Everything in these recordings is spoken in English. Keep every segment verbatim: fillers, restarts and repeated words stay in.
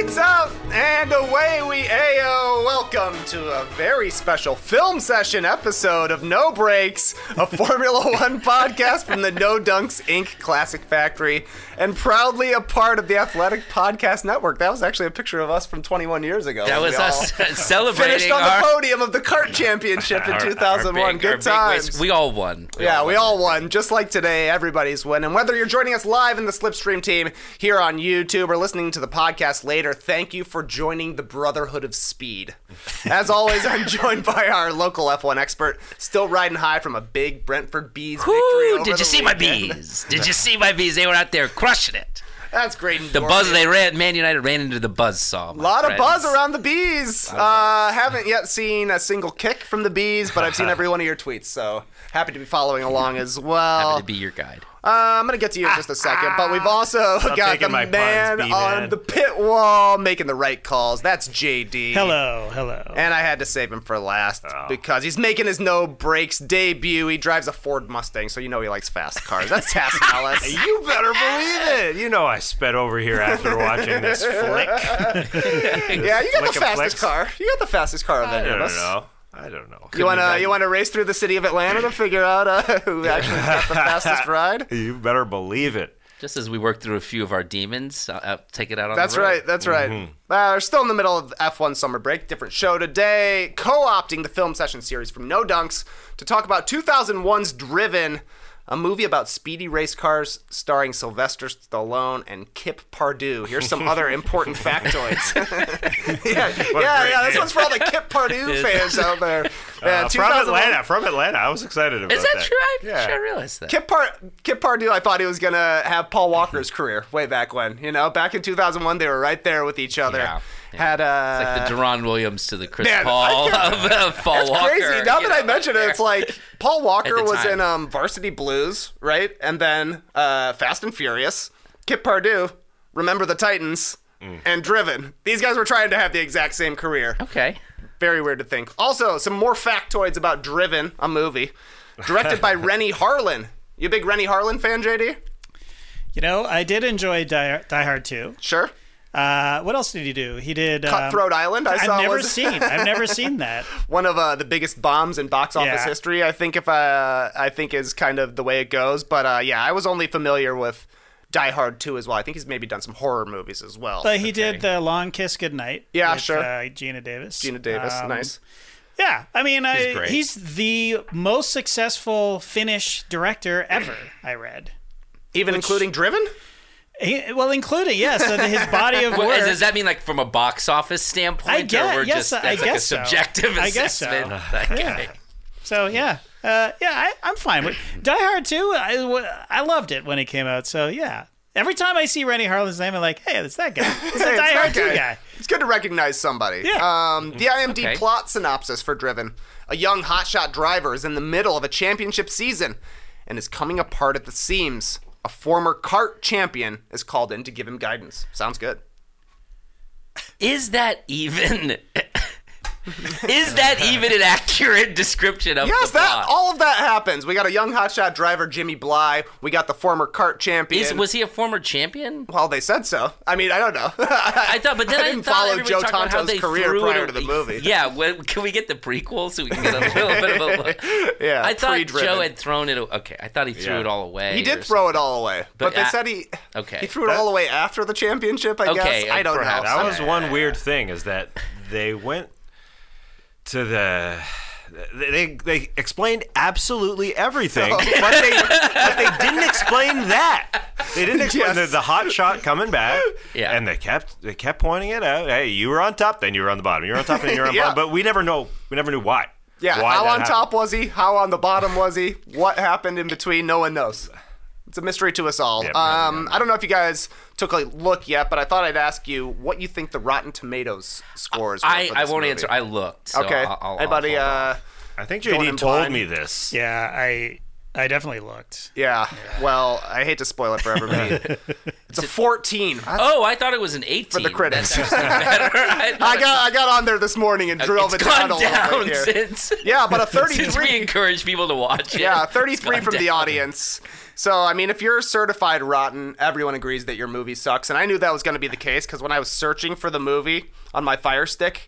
Lights out and away we ayo. Welcome to a very special film session episode of No Breaks, a Formula One podcast from the No Dunks Incorporated Classic Factory, and proudly a part of the Athletic Podcast Network. That was actually a picture of us from twenty-one years ago. That was us celebrating finished on our... the podium of the kart championship in two thousand one. Big, Good times. Big, we all won. We yeah, all we won. all won. Just like today, everybody's winning. Whether you're joining us live in the Slipstream team here on YouTube or listening to the podcast later, thank you for joining the Brotherhood of Speed. As always, I'm joined by our local F one expert, still riding high from a big Brentford Bees victory Woo, over did you the see weekend. my bees? Did you see my bees? They were out there crushing it. That's great. The buzz they ran, Man United ran into the buzzsaw. A lot friends. of buzz around the Bees. Uh, haven't yet seen a single kick from the Bees, but I've seen every one of your tweets, so happy to be following along as well. Happy to be your guide. Uh, I'm going to get to you in just a second, but we've also Stop got the taking my man puns, on B-man. the pit wall making the right calls. That's J D. Hello, hello. And I had to save him for last Oh. because he's making his no breaks debut. He drives a Ford Mustang, so you know he likes fast cars. That's Tass Ellis. You better believe it. You know I sped over here after watching this flick. Yeah, you got the Flick of fastest flicks. car. You got the fastest car of I any of don't us. know. I don't know. You want to you want to race through the city of Atlanta to figure out uh, who actually got the fastest ride? You better believe it. Just as we work through a few of our demons, I'll, I'll take it out on That's the road. right. That's right. Mm-hmm. Uh, we're still in the middle of F one summer break. Different show today. Co-opting the film session series from No Dunks to talk about two thousand one's Driven, a movie about speedy race cars starring Sylvester Stallone and Kip Pardue. Here's some other important factoids. yeah, yeah, What a yeah. great This name. one's for all the Kip Pardue fans out there. Yeah, Uh, from two thousand one Atlanta. From Atlanta. I was excited about Is that, that. true? I Yeah. sure realized that. Kip, Par- Kip Pardue, I thought he was going to have Paul Walker's career way back when. You know, back in two thousand one, they were right there with each other. Yeah, yeah. Had uh, It's like the Deron Williams to the Chris Man, Paul I of uh, Paul That's Walker. crazy. Now you that I know, mention it, there. it's like Paul Walker At the was time. in um, Varsity Blues, right? And then uh, Fast and Furious. Kip Pardue, Remember the Titans, and Driven. These guys were trying to have the exact same career. Okay. Very weird to think. Also, some more factoids about Driven, a movie, directed by Rennie Harlan. You a big Rennie Harlan fan, J D? You know, I did enjoy Die, Die Hard two. Sure. Uh, what else did he do? He did um, Cutthroat Island, I I've saw never was seen. I've never seen that. one of uh, the biggest bombs in box office Yeah. history. I think if uh, I think is kind of the way it goes. But uh, yeah, I was only familiar with Die Hard two as well. I think he's maybe done some horror movies as well. But he did the Long Kiss Goodnight. Yeah, with, sure. Uh, Gina Davis. Gina Davis, Um, nice. Yeah, I mean, I, great. he's the most successful Finnish director ever. I read. Even including Driven. He, well, including yes, uh, his body of Well, work. does that mean like from a box office standpoint, I guess- or we're yes, just I that's like a guess so. subjective I guess so. assessment? That guy. Yeah. So yeah, uh, yeah, I, I'm fine with Die Hard two. I, I loved it when it came out. So yeah, every time I see Rennie Harlan's name, I'm like, hey, it's that guy. It's Hey, the Die it's Hard that two guy. It's good to recognize somebody. Yeah. Um, the I M D B Okay. plot synopsis for Driven. A young hotshot driver is in the middle of a championship season and is coming apart at the seams. A former kart champion is called in to give him guidance. Sounds good. Is that even? Is that even an accurate description of Yes, the that plot? all of that happens. We got a young hotshot driver, Jimmy Bly. We got the former kart champion. Is, was he a former champion? Well, they said so. I mean, I don't know. I thought, but then I, didn't thought follow everybody Joe talked about how Tonto's they career threw prior it, to the movie. Yeah, well, can we get the prequel so we can get a little bit of a look? Yeah, I thought pre-Driven. Joe had thrown it. Okay, I thought he threw Yeah. it all away. He did or throw it all away, but, But they a- said he okay. he threw it all away after the championship. I Okay, guess I don't perhaps. know. That was one weird thing is that they went to the they they explained absolutely everything, Oh. but they but they didn't explain that. They didn't explain Yes. the, the hot shot coming back. Yeah. And they kept they kept pointing it out. Hey, you were on top, then you were on the bottom. You were on top, then you were on the Yeah. bottom. But we never know we never knew why. Yeah, Why how that on happened. top was he? How on the bottom was he? What happened in between? No one knows. It's a mystery to us all. Yeah, um, I don't know if you guys took a look yet, but I thought I'd ask you what you think the Rotten Tomatoes scores were I, for I this won't movie. answer. I looked. So Okay. I'll, I'll, Anybody? I'll hold Uh, off. I think Going J D in told blind. me this. Yeah, I I definitely looked. Yeah. Well, I hate to spoil it for everybody. It's a fourteen. Oh, I thought it was an eighteen. For the critics. That's actually better. I, I got I got on there this morning and drove it's it down gone a little down bit here. since. Yeah, but a Since we thirty-three. encourage people to watch it. Yeah, it's thirty-three gone from the down. audience. So, I mean, if you're certified rotten, everyone agrees that your movie sucks. And I knew that was going to be the case because when I was searching for the movie on my Fire Stick,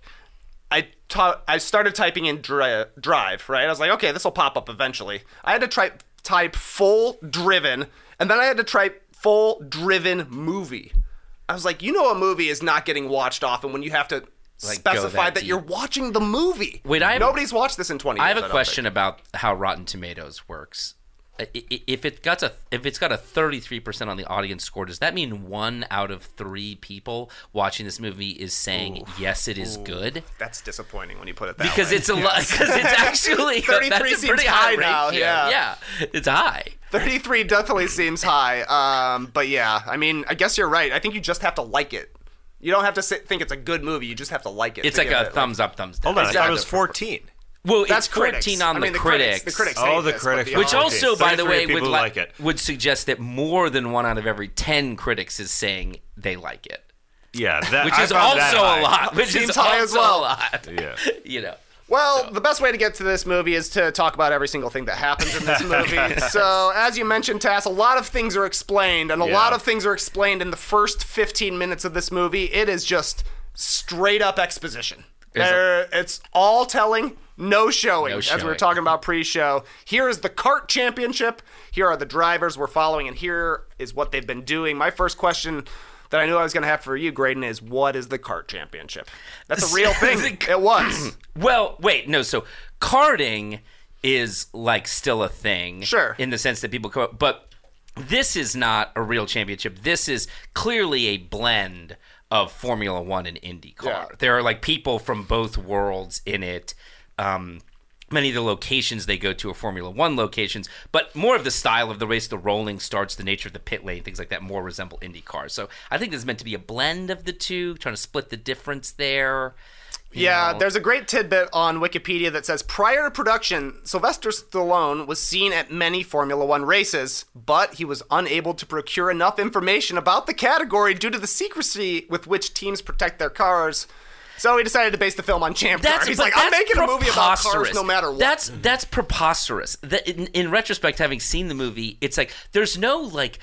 I ta- I started typing in dri- drive, right? I was like, okay, this will pop up eventually. I had to try- type full driven, and then I had to type full driven movie. I was like, you know, a movie is not getting watched often when you have to Like, go specify that that deep. you're watching the movie. Wait, I have- Nobody's watched this in twenty years. I have a don't question think. about how Rotten Tomatoes works. I- I- If it got a if it's got a thirty-three percent on the audience score, does that mean one out of three people watching this movie is saying yes, it is good? That's disappointing when you put it that Because way. it's a lot. Because it's actually thirty-three that's a seems pretty high high now, ratio. yeah. yeah, it's high. thirty-three definitely seems high. Um, but yeah, I mean, I guess you're right. I think you just have to like it. You don't have to sit, think it's a good movie. You just have to like it. It's to like give a it, thumbs up, thumbs down. Hold on, I It's thought got it was the- fourteen. Well, That's it's fourteen critics. on I the, mean, the critics. critics. The critics Oh, hate the this, critics. but Which the Okay, also, by the thirty-three way, would, people li- like it. would suggest that more than one out of every ten critics is saying they like it. Yeah, that, Which I is found that also high. a lot. Which Seems is high also as well. a lot. Yeah. You know. Well, the best way to get to this movie is to talk about every single thing that happens in this movie. So, as you mentioned, Tass, a lot of things are explained, and a Yeah. lot of things are explained in the first fifteen minutes of this movie. It is just straight up exposition. Is it? There, it's all telling, no showing, No as we were showing. talking about pre-show. Here is the kart championship. Here are the drivers we're following, and here is what they've been doing. My first question that I knew I was going to have for you, Graydon, is what is the kart championship? That's a real thing. The- It was. Well, wait, no. So karting is like still a thing, Sure. in the sense that people come up, but this is not a real championship. This is clearly a blend of Formula One and IndyCar. Yeah. There are like people from both worlds in it. Um, many of the locations they go to are Formula One locations, but more of the style of the race, the rolling starts, the nature of the pit lane, things like that, more resemble IndyCar. So I think this is meant to be a blend of the two, trying to split the difference there. you Yeah, know. there's a great tidbit on Wikipedia that says prior to production, Sylvester Stallone was seen at many Formula One races, but he was unable to procure enough information about the category due to the secrecy with which teams protect their cars. So he decided to base the film on Champ Car. He's but like, I'm that's making a movie about cars preposterous. no matter what. That's that's preposterous. That in, in retrospect, having seen the movie, it's like there's no like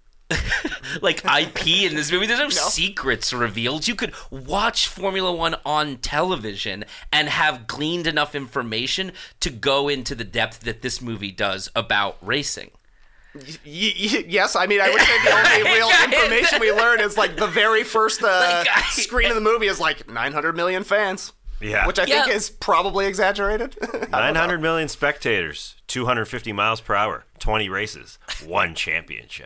like I P in this movie. There's no, secrets revealed. You could watch Formula One on television and have gleaned enough information to go into the depth that this movie does about racing. Y- y- yes, I mean, I would say the only real information we learn is like the very first uh, Like, I- screen of the movie is like nine hundred million fans. Yeah. Which I Yeah. think is probably exaggerated. I don't nine know. hundred million spectators, two hundred fifty miles per hour, twenty races, one championship.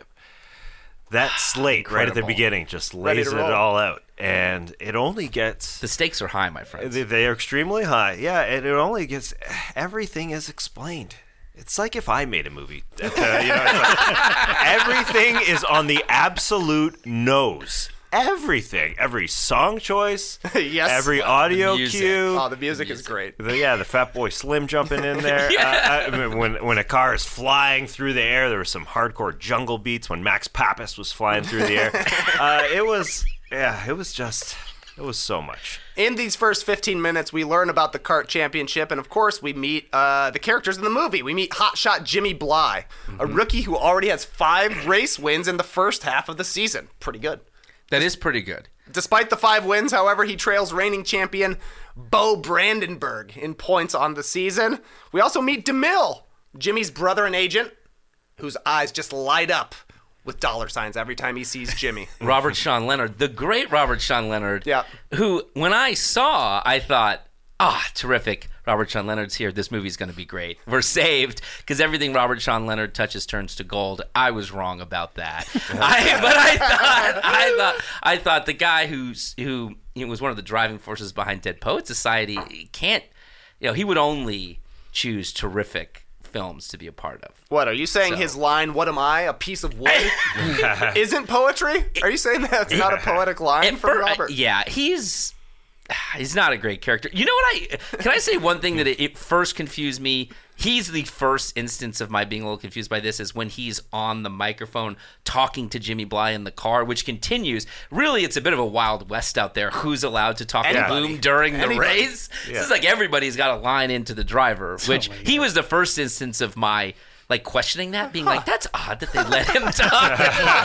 That slate right at the Incredible. beginning just Ready lays to it roll. all out. And it only gets... The stakes are high, my friends. They they are extremely high. Yeah, and it only gets... Everything is explained. It's like if I made a movie. Uh, you know, it's like, everything is on the absolute nose. Everything. Every song choice. Yes. Every audio music. cue. Oh, the music is great. The, yeah, the Fat Boy Slim jumping in there. Yeah. uh, I mean, when when a car is flying through the air, there were some hardcore jungle beats when Max Pappas was flying through the air. Uh, it was, yeah, it was just, it was so much. In these first fifteen minutes, we learn about the kart championship, and of course, we meet uh, the characters in the movie. We meet hotshot Jimmy Bly, a rookie who already has five race wins in the first half of the season. Pretty good. That is pretty good. Despite the five wins, however, he trails reigning champion Bo Brandenburg in points on the season. We also meet DeMille, Jimmy's brother and agent, whose eyes just light up with dollar signs every time he sees Jimmy. Robert Sean Leonard, the great Robert Sean Leonard, Yeah. who, when I saw, I thought, ah, terrific. Robert Sean Leonard's here. This movie's going to be great. We're saved because everything Robert Sean Leonard touches turns to gold. I was wrong about that. I, but I thought, I thought, I thought the guy who's who you know, was one of the driving forces behind Dead Poets Society can't, you know, he would only choose terrific films to be a part of. What, are you saying So- his line, "What am I, a piece of wood," isn't poetry? Are you saying that's not a poetic line And from for- Robert? yeah, he's he's not a great character. You know what I can I say one thing that it, it first confused me. He's the first instance of my being a little confused by this is when he's on the microphone talking to Jimmy Bly in the car, which continues. Really, it's a bit of a Wild West out there. Who's allowed to talk Anybody. to whom during the Anybody. race? Yeah. This is like everybody's got a line into the driver, which Oh my he was the first instance of my like questioning that, being like, that's odd that they let him talk.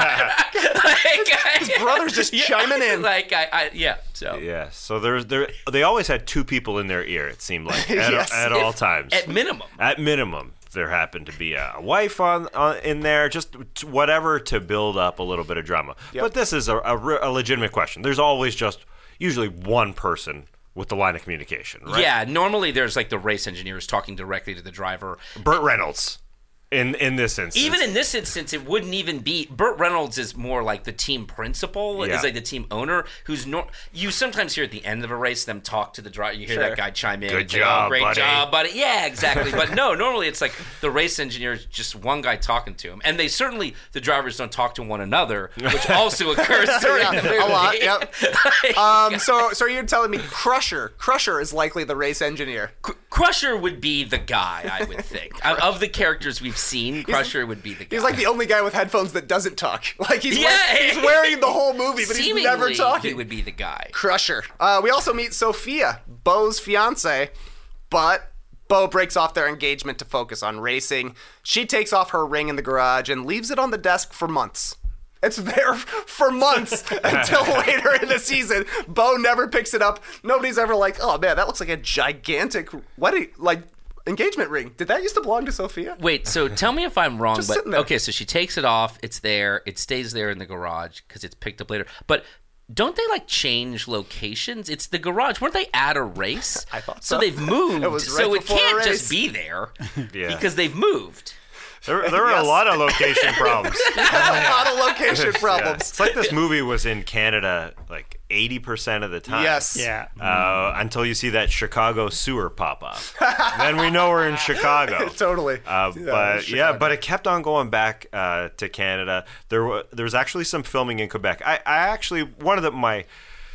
like, His brother's just chiming in. Like, I, I yeah. So Yeah, so there's there they always had two people in their ear. It seemed like at, Yes. at all times. at minimum. At minimum, there happened to be a wife on, on in there, just t- whatever to build up a little bit of drama. Yep. But this is a, a, re- a legitimate question. There's always just usually one person with the line of communication, right? Yeah, normally there's like the race engineers talking directly to the driver. Burt Reynolds. In in this instance, Even in this instance, it wouldn't even be. Burt Reynolds is more like the team principal, Yeah. is like the team owner, who's nor. You sometimes hear at the end of a race them talk to the driver. You hear Sure. that guy chime in. Good and say, job, oh, great buddy." job, buddy. Yeah, exactly. But no, normally it's like the race engineer is just one guy talking to him, and they certainly the drivers don't talk to one another, which also occurs during Yeah, the movie. a lot, yep. Like, Um, so, so you're telling me Crusher? Crusher is likely the race engineer. Cr- Crusher would be the guy, I would think. Of- of the characters we've seen, Crusher would be the guy. He's like the only guy with headphones that doesn't talk. Like he's Yeah. wearing, he's wearing the whole movie, but Seemingly, he's never talking. he would be the guy. Crusher. Uh, we also meet Sophia, Bo's fiance, but Bo breaks off their engagement to focus on racing. She takes off her ring in the garage and leaves it on the desk for months. It's there for months until later in the season. Bo never picks it up. Nobody's ever like, oh man, that looks like a gigantic wedding, like engagement ring. Did that used to belong to Sophia? Wait, so tell me if I'm wrong, Just but sitting there. okay, so she takes it off, it's there, it stays there in the garage because it's picked up later. But don't they like change locations? It's the garage. Weren't they at a race? I thought so. so. they've moved, It was right so it before a can't race. just be there Yeah. because they've moved. there, there are Yes. a lot of location problems. a lot of location Yeah. problems. It's like this movie was in Canada like eighty percent of the time. Yes. Yeah. Uh, until you see that Chicago sewer pop up. Then we know we're in Chicago. Totally. Uh, Yeah, but yeah, Chicago. but it kept on going back uh, to Canada. There was there was actually some filming in Quebec. I, I actually one of the my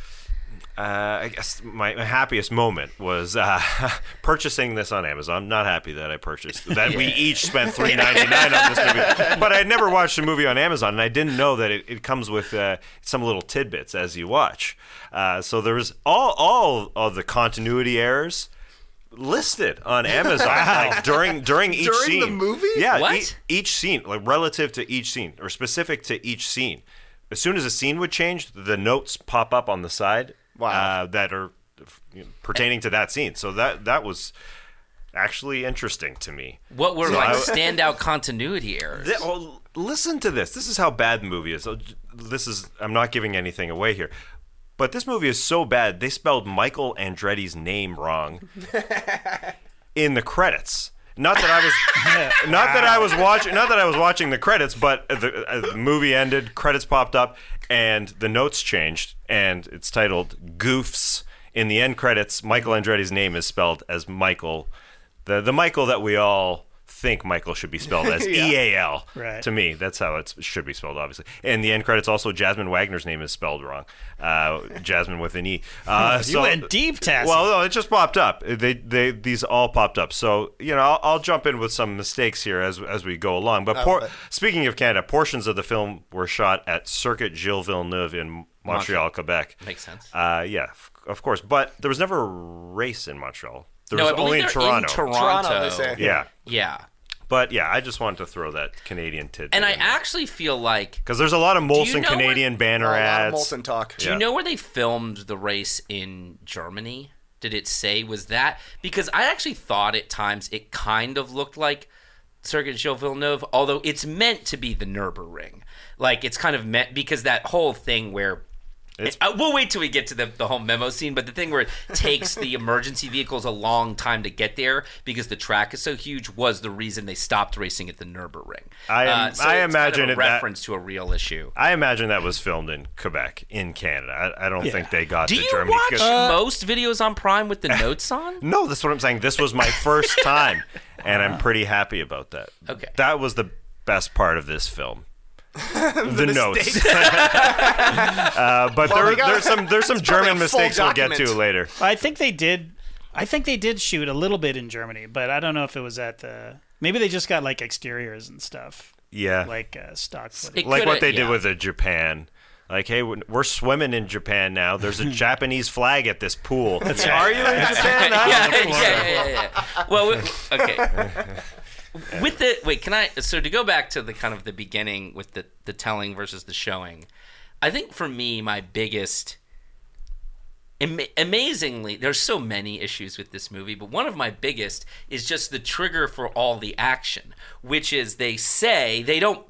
uh, I guess my, my happiest moment was uh, purchasing this on Amazon. I'm not happy that I purchased that. We each spent three ninety-nine on this movie, but I'd never watched a movie on Amazon, and I didn't know that it, it comes with uh, some little tidbits as you watch. Uh, so there was all all of the continuity errors listed on Amazon like during during each During scene. the movie? Yeah, What? e- each scene, like relative to each scene or specific to each scene. As soon as a scene would change, the notes pop up on the side. Wow. Uh, that are you know, pertaining to that scene. So that that was actually interesting to me. What were So like I- standout continuity errors? Th- oh, listen to this. This is how bad the movie is. So j- This is I'm not giving anything away here. But this movie is so bad, they spelled Michael Andretti's name wrong in the credits. Not that I was, not that I was watching, not that I was watching the credits, but the, uh, the movie ended, credits popped up, and the notes changed, and it's titled "Goofs." In the end credits, Michael Andretti's name is spelled as Michael, the the Michael that we all think Michael should be spelled as Yeah. E A L. Right. To me, that's how it should be spelled, obviously. In the end credits, also Jasmine Wagner's name is spelled wrong. Uh, Jasmine with an E. Uh, You so- went deep, Tassie. Well, no, it just popped up. They, they, these all popped up. So, you know, I'll, I'll jump in with some mistakes here as as we go along. But por- but- speaking of Canada, portions of the film were shot at Circuit Gilles Villeneuve in Montreal, Quebec. Makes sense. Uh, yeah, f- of course. But there was never a race in Montreal. There no, was I believe only in they're Toronto. in Toronto. Toronto, they say. Yeah. Yeah. But yeah, I just wanted to throw that Canadian tidbit. And I actually feel like, because there's a lot of Molson know Canadian banner a lot of ads. Molson talk. do you know where they filmed the race in Germany? Did it say was that? Because I actually thought at times it kind of looked like Circuit Gilles Villeneuve, although it's meant to be the Nürburgring. Like it's kind of meant because that whole thing where. It's- Uh, we'll wait till we get to the, the whole memo scene, but the thing where it takes the emergency vehicles a long time to get there because the track is so huge was the reason they stopped racing at the Nürburgring. I am- Uh, so I it's imagine kind of it a that- reference to a real issue. I imagine that was filmed in Quebec, in Canada. I, I don't Yeah. think they got Do to you Germany. watch 'cause- most videos on Prime with the notes on? No, that's what I'm saying. This was my first time, and I'm pretty happy about that. Okay. That was the best part of this film. the, the notes. uh, but Well, there, we got- there's some there's some it's probably German a full mistakes we'll get document. to later. I think they did. I think they did shoot a little bit in Germany, but I don't know if it was at the. Maybe they just got like exteriors and stuff, Yeah, like uh, stock footage. It like what coulda- they did yeah. with the Japan. Like, hey, we're swimming in Japan now. There's a Japanese flag at this pool. Are you in Japan? I yeah, don't think so. yeah, yeah, yeah, yeah. Well, we- okay. With the wait, can I? So to go back to the kind of the beginning with the the telling versus the showing, I think for me my biggest. Ama- amazingly, there's so many issues with this movie, but one of my biggest is just the trigger for all the action, which is they say they don't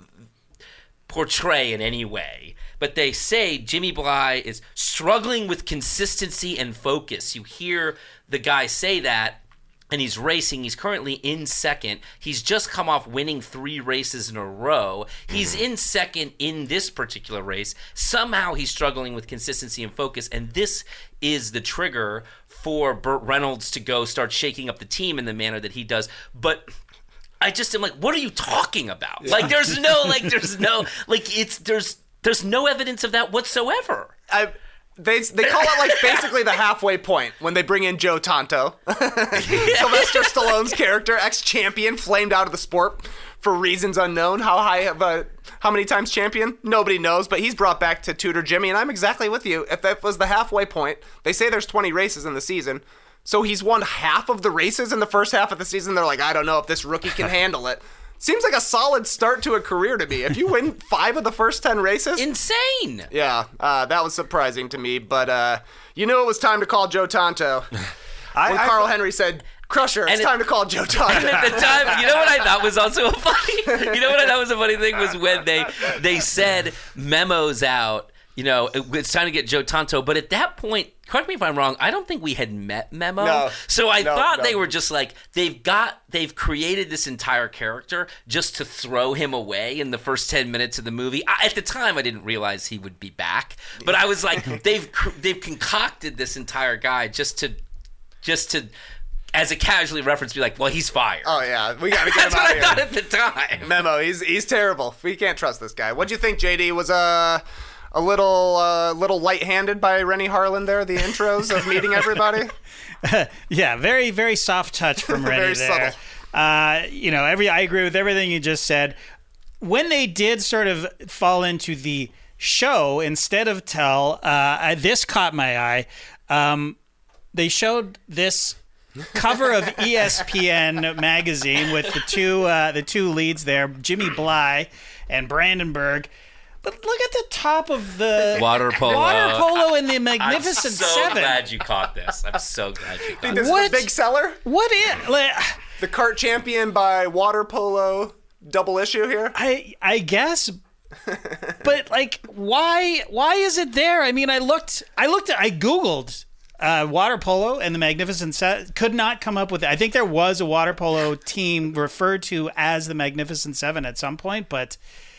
portray in any way, but they say Jimmy Bly is struggling with consistency and focus. You hear the guy say that, and he's racing. He's currently in second. He's just come off winning three races in a row. He's in second in this particular race. Somehow he's struggling with consistency and focus, and this is the trigger for Burt Reynolds to go start shaking up the team in the manner that he does. But I just am like, what are you talking about? Yeah. Like, there's no, like, there's no, like, it's, there's, there's no evidence of that whatsoever. I, they they call it like basically the halfway point when they bring in Joe Tonto, Sylvester Stallone's character, ex-champion, flamed out of the sport for reasons unknown. How high of a, how many times champion? Nobody knows, but he's brought back to tutor Jimmy, and I'm exactly with you. If that was the halfway point, they say there's twenty races in the season. So he's won half of the races in the first half of the season. They're like, I don't know if this rookie can handle it. Seems like a solid start to a career to me. If you win five of the first ten races. Insane. Yeah, uh, that was surprising to me. But uh, you knew it was time to call Joe Tonto. I, When I, Carl Henry said, Crusher, it's And it- time to call Joe Tonto. And at the time, you know what I thought was also a funny. You know what I thought was a funny thing was when they they said memos out. You know, it, it's time to get Joe Tonto. But at that point, correct me if I'm wrong, I don't think we had met Memo. No. So I No, thought no. they were just like, they've got, they've created this entire character just to throw him away in the first ten minutes of the movie. I, at the time, I didn't realize he would be back. But I was like, they've cr- they've concocted this entire guy just to, just to, as a casually reference, be like, well, he's fired. Oh, yeah, we got to get That's him what out I of thought here. at the time. Memo, he's he's terrible. We can't trust this guy. What'd you think, J D? Was uh, a little uh, little light-handed by Rennie Harlan there, the intros of meeting everybody? Yeah, very, very soft touch from Rennie Very there. subtle. Uh, you know, every I agree with everything you just said. When they did sort of fall into the show instead of tell, uh, I, this caught my eye. Um, they showed this cover of E S P N magazine with the two uh, the two leads there, Jimmy Bly and Brandenburg. But look at the top of the Water polo. Water polo in the I'm Magnificent so Seven. glad you caught this. I'm so glad you caught This this. is What? the big seller? What is? Like, The kart champion by water polo double issue here? I I guess, but like, why why is it there? I mean, I looked, I looked, at, I googled uh, water polo and the Magnificent Seven. Could not come up with it. I think there was a water polo team referred to as the Magnificent Seven at some point, but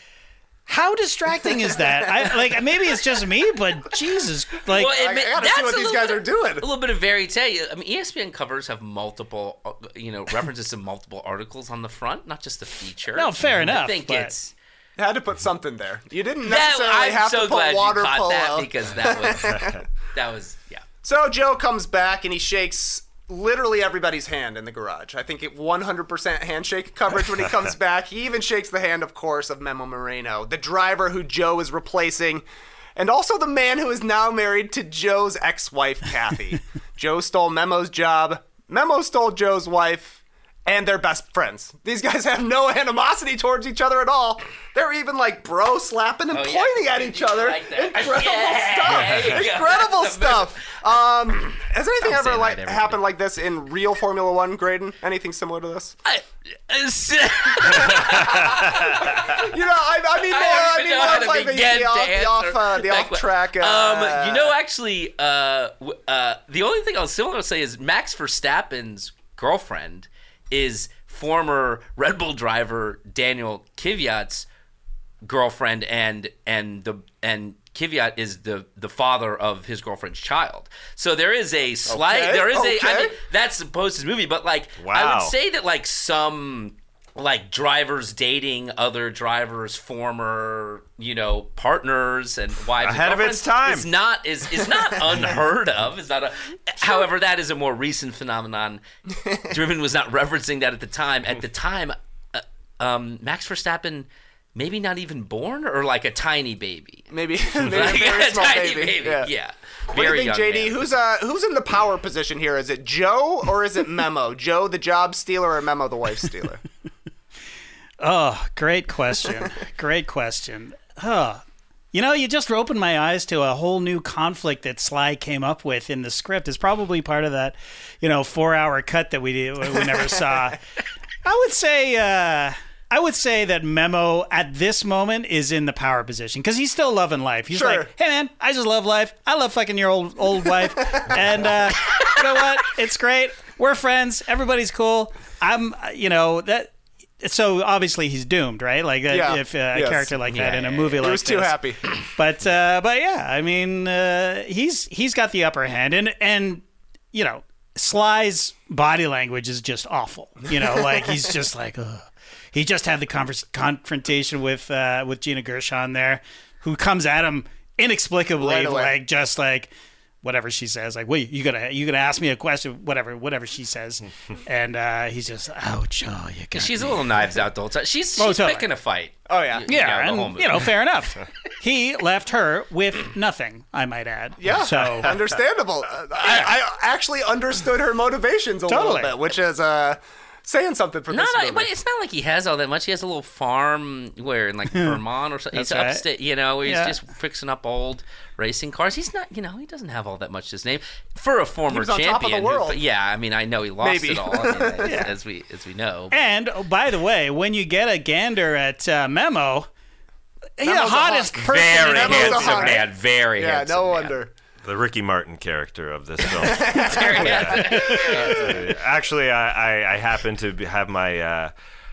how distracting is that? I like maybe it's just me, but Jesus, like. Well, it I ma- gotta that's see what a these little guys bit- are doing. A little bit of verite. I mean, E S P N covers have multiple, uh, you know, references to multiple articles on the front, not just the feature. No, fair enough, I think but- it's You had to put something there. You didn't that. necessarily I'm have so to put glad water you caught polo. that because that was that was yeah. So Joe comes back and he shakes literally everybody's hand in the garage. I think it one hundred percent handshake coverage when he comes back. He even shakes the hand, of course, of Memo Moreno, the driver who Joe is replacing, and also the man who is now married to Joe's ex-wife, Kathy. Joe stole Memo's job. Memo stole Joe's wife. And they're best friends. These guys have no animosity towards each other at all. They're even like bro slapping and Oh, yeah. pointing at each other. Like that. Incredible Yeah, stuff. there you go. Incredible stuff. Um, has anything Don't ever say like that, everybody. happened like this in real Formula One, Graydon? Anything similar to this? I, it's- You know, I, I mean more. I I, don't even mean know how more to of like the, begin the, off, to the off, answer uh, the that off que- track. Uh, Um, you know, actually, uh, w- uh, the only thing I was similar to say is Max Verstappen's girlfriend is former Red Bull driver Daniel Kvyat's girlfriend, and and the and Kvyat is the the father of his girlfriend's child. So there is a slight, Okay, there is a. I okay. mean, that's supposed to movie, but like I Wow. would say that like some like drivers dating other drivers' former, you know, partners and wives. Ahead and of its time. Is not is is not unheard of. It's not a. However, that is a more recent phenomenon. Driven was not referencing that at the time. At the time, uh, um, Max Verstappen. Maybe not even born, or like a tiny baby. Maybe, maybe Like a very a small tiny baby. baby. Yeah. Yeah. What Very do you think, young J D? man. Who's uh who's in the power position here? Is it Joe or is it Memo? Joe the job stealer or Memo the wife stealer? Oh, great question. Great question. Oh, you know, you just opened my eyes to a whole new conflict that Sly came up with in the script. It's probably part of that, you know, four-hour cut that we we never saw. I would say, uh, I would say that Memo at this moment is in the power position because he's still loving life. He's Sure. like, hey man, I just love life. I love fucking your old old wife, and uh, you know what? It's great. We're friends. Everybody's cool. I'm, you know that. So obviously he's doomed, right? Like uh, Yeah. if uh, a Yes. character like that Yeah, in a yeah, movie yeah. like He was this. too happy. But uh, but yeah, I mean, uh, he's he's got the upper hand, and and you know, Sly's body language is just awful. You know, like he's just like, ugh. He just had the convers- confrontation with uh, with Gina Gershon there, who comes at him inexplicably, Right away. like just like whatever she says, like, wait, you gotta you gotta ask me a question, whatever whatever she says, and uh, he's just, ouch, oh, you got She's a me. little knives out the whole time. She's, she's Oh, totally. picking a fight. Oh yeah. You Yeah, know, the whole and movie. you know, fair enough. He left her with nothing, I might add. Yeah, So understandable. Uh, I, I actually understood her motivations a Totally. little bit, which is uh, saying something for No, this no, movie. but it's not like he has all that much. He has a little farm where in like Vermont or something. He's That's right. upstate, you know, where he's Yeah. just fixing up old racing cars. He's not, you know, he doesn't have all that much to his name for a former was on top of the champion. who- world. yeah, I mean, I know he lost Maybe. it all, I mean, as, as we as we know. And oh, by the way, when you get a gander at uh, Memo, he's the Memo's a hottest hawk. person. Very in Memo's a handsome hawk. man. Very yeah, handsome. no man. wonder. The Ricky Martin character of this film. Very handsome. Actually, I, I, I happen to be- have my uh,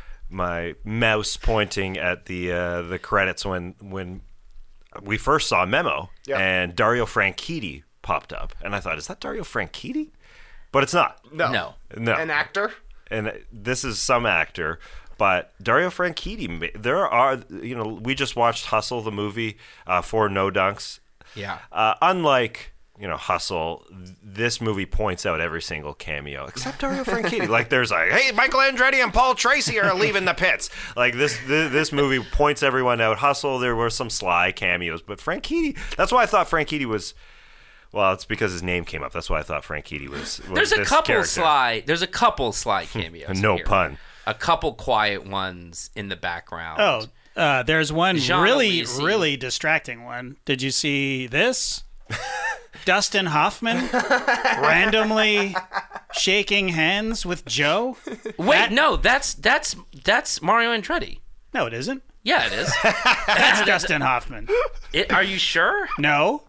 my mouse pointing at the uh, the credits when when we first saw Memo, Yeah. and Dario Franchitti popped up, and I thought, is that Dario Franchitti? But it's not. No. No. No. An actor? And this is some actor, but Dario Franchitti. ma- There are, you know, we just watched Hustle, the movie, uh, for No Dunks. Yeah. Uh, unlike, you know, Hustle, th- this movie points out every single cameo, except Dario Franchitti. Like, there's like, hey, Michael Andretti and Paul Tracy are leaving the pits. Like, this th- this movie points everyone out. Hustle, there were some sly cameos, but Franchitti, that's why I thought Franchitti was, well, it's because his name came up. That's why I thought Franchitti was, was There's a this couple character. sly. There's a couple sly cameos. No here. pun. A couple quiet ones in the background. Oh, uh, there's one Jean really, Louisi. really distracting one. Did you see this? Dustin Hoffman randomly shaking hands with Joe? wait, that- no, that's that's that's Mario Andretti. No, it isn't. Yeah, it is. That's Dustin Hoffman. It, are you sure? No.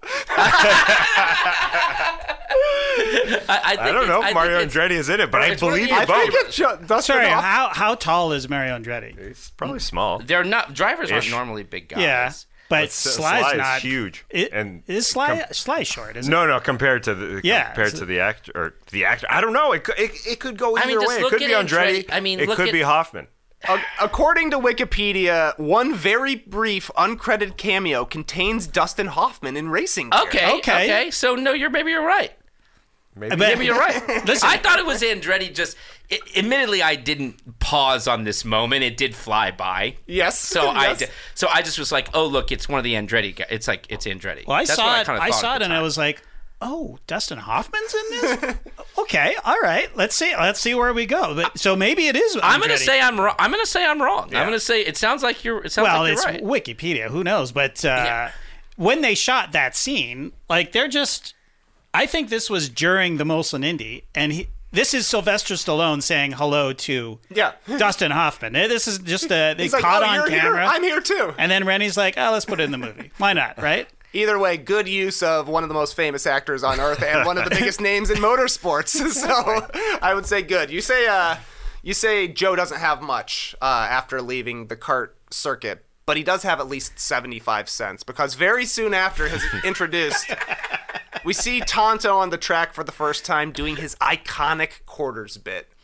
I, I, think I don't it's- know I if Mario think it's- Andretti is in it, but I it's one of believe the- you I both. think it's ju- Dustin Sorry, Hoffman. how how tall is Mario Andretti? It's probably small. They're not drivers aren't Ish. normally big guys. Yeah, but But S- Sly's Sly is not huge. It, And is Sly com- Sly short? Isn't No, no, compared to the Yeah, compared so- to the actor or the actor. I don't know. It could, it, it could go I either mean, just way. It look could at be Andretti. Andretti. I mean, it look could at- be Hoffman. A- According to Wikipedia, one very brief, uncredited cameo contains Dustin Hoffman in racing gear. Okay, Okay. okay. So no, you're maybe you're right. Maybe. bet- Maybe you're right. Listen. I thought it was Andretti. Just i admittedly, I didn't pause on this moment. It did fly by. Yes. So I Yes. did, so I just was like, oh look, it's one of the Andretti guys. It's like it's Andretti. Well, I That's saw what it. kinda I thought saw at it, the and I time. was like, "Oh, Dustin Hoffman's in this." Okay, all right. Let's see. Let's see where we go. But so maybe it is. I'm gonna Andretti. say I'm wrong. I'm gonna say I'm wrong. Yeah. I'm gonna say it sounds like you're. It sounds Well, like it's you're right. Wikipedia. Who knows? But uh, Yeah. when they shot that scene, like they're just. I think this was during the Molson Indy, and he. This is Sylvester Stallone saying hello to Yeah. Dustin Hoffman. Eh, This is just uh, they He's like, caught oh, on you're camera, here? I'm here too. and then Rennie's like, "Oh, let's put it in the movie. Why not? Right?" Either way, good use of one of the most famous actors on earth and one of the biggest names in motorsports. So I would say good. You say uh, you say Joe doesn't have much uh, after leaving the kart circuit, but he does have at least seventy-five cents because very soon after his introduced, we see Tonto on the track for the first time doing his iconic quarters bit.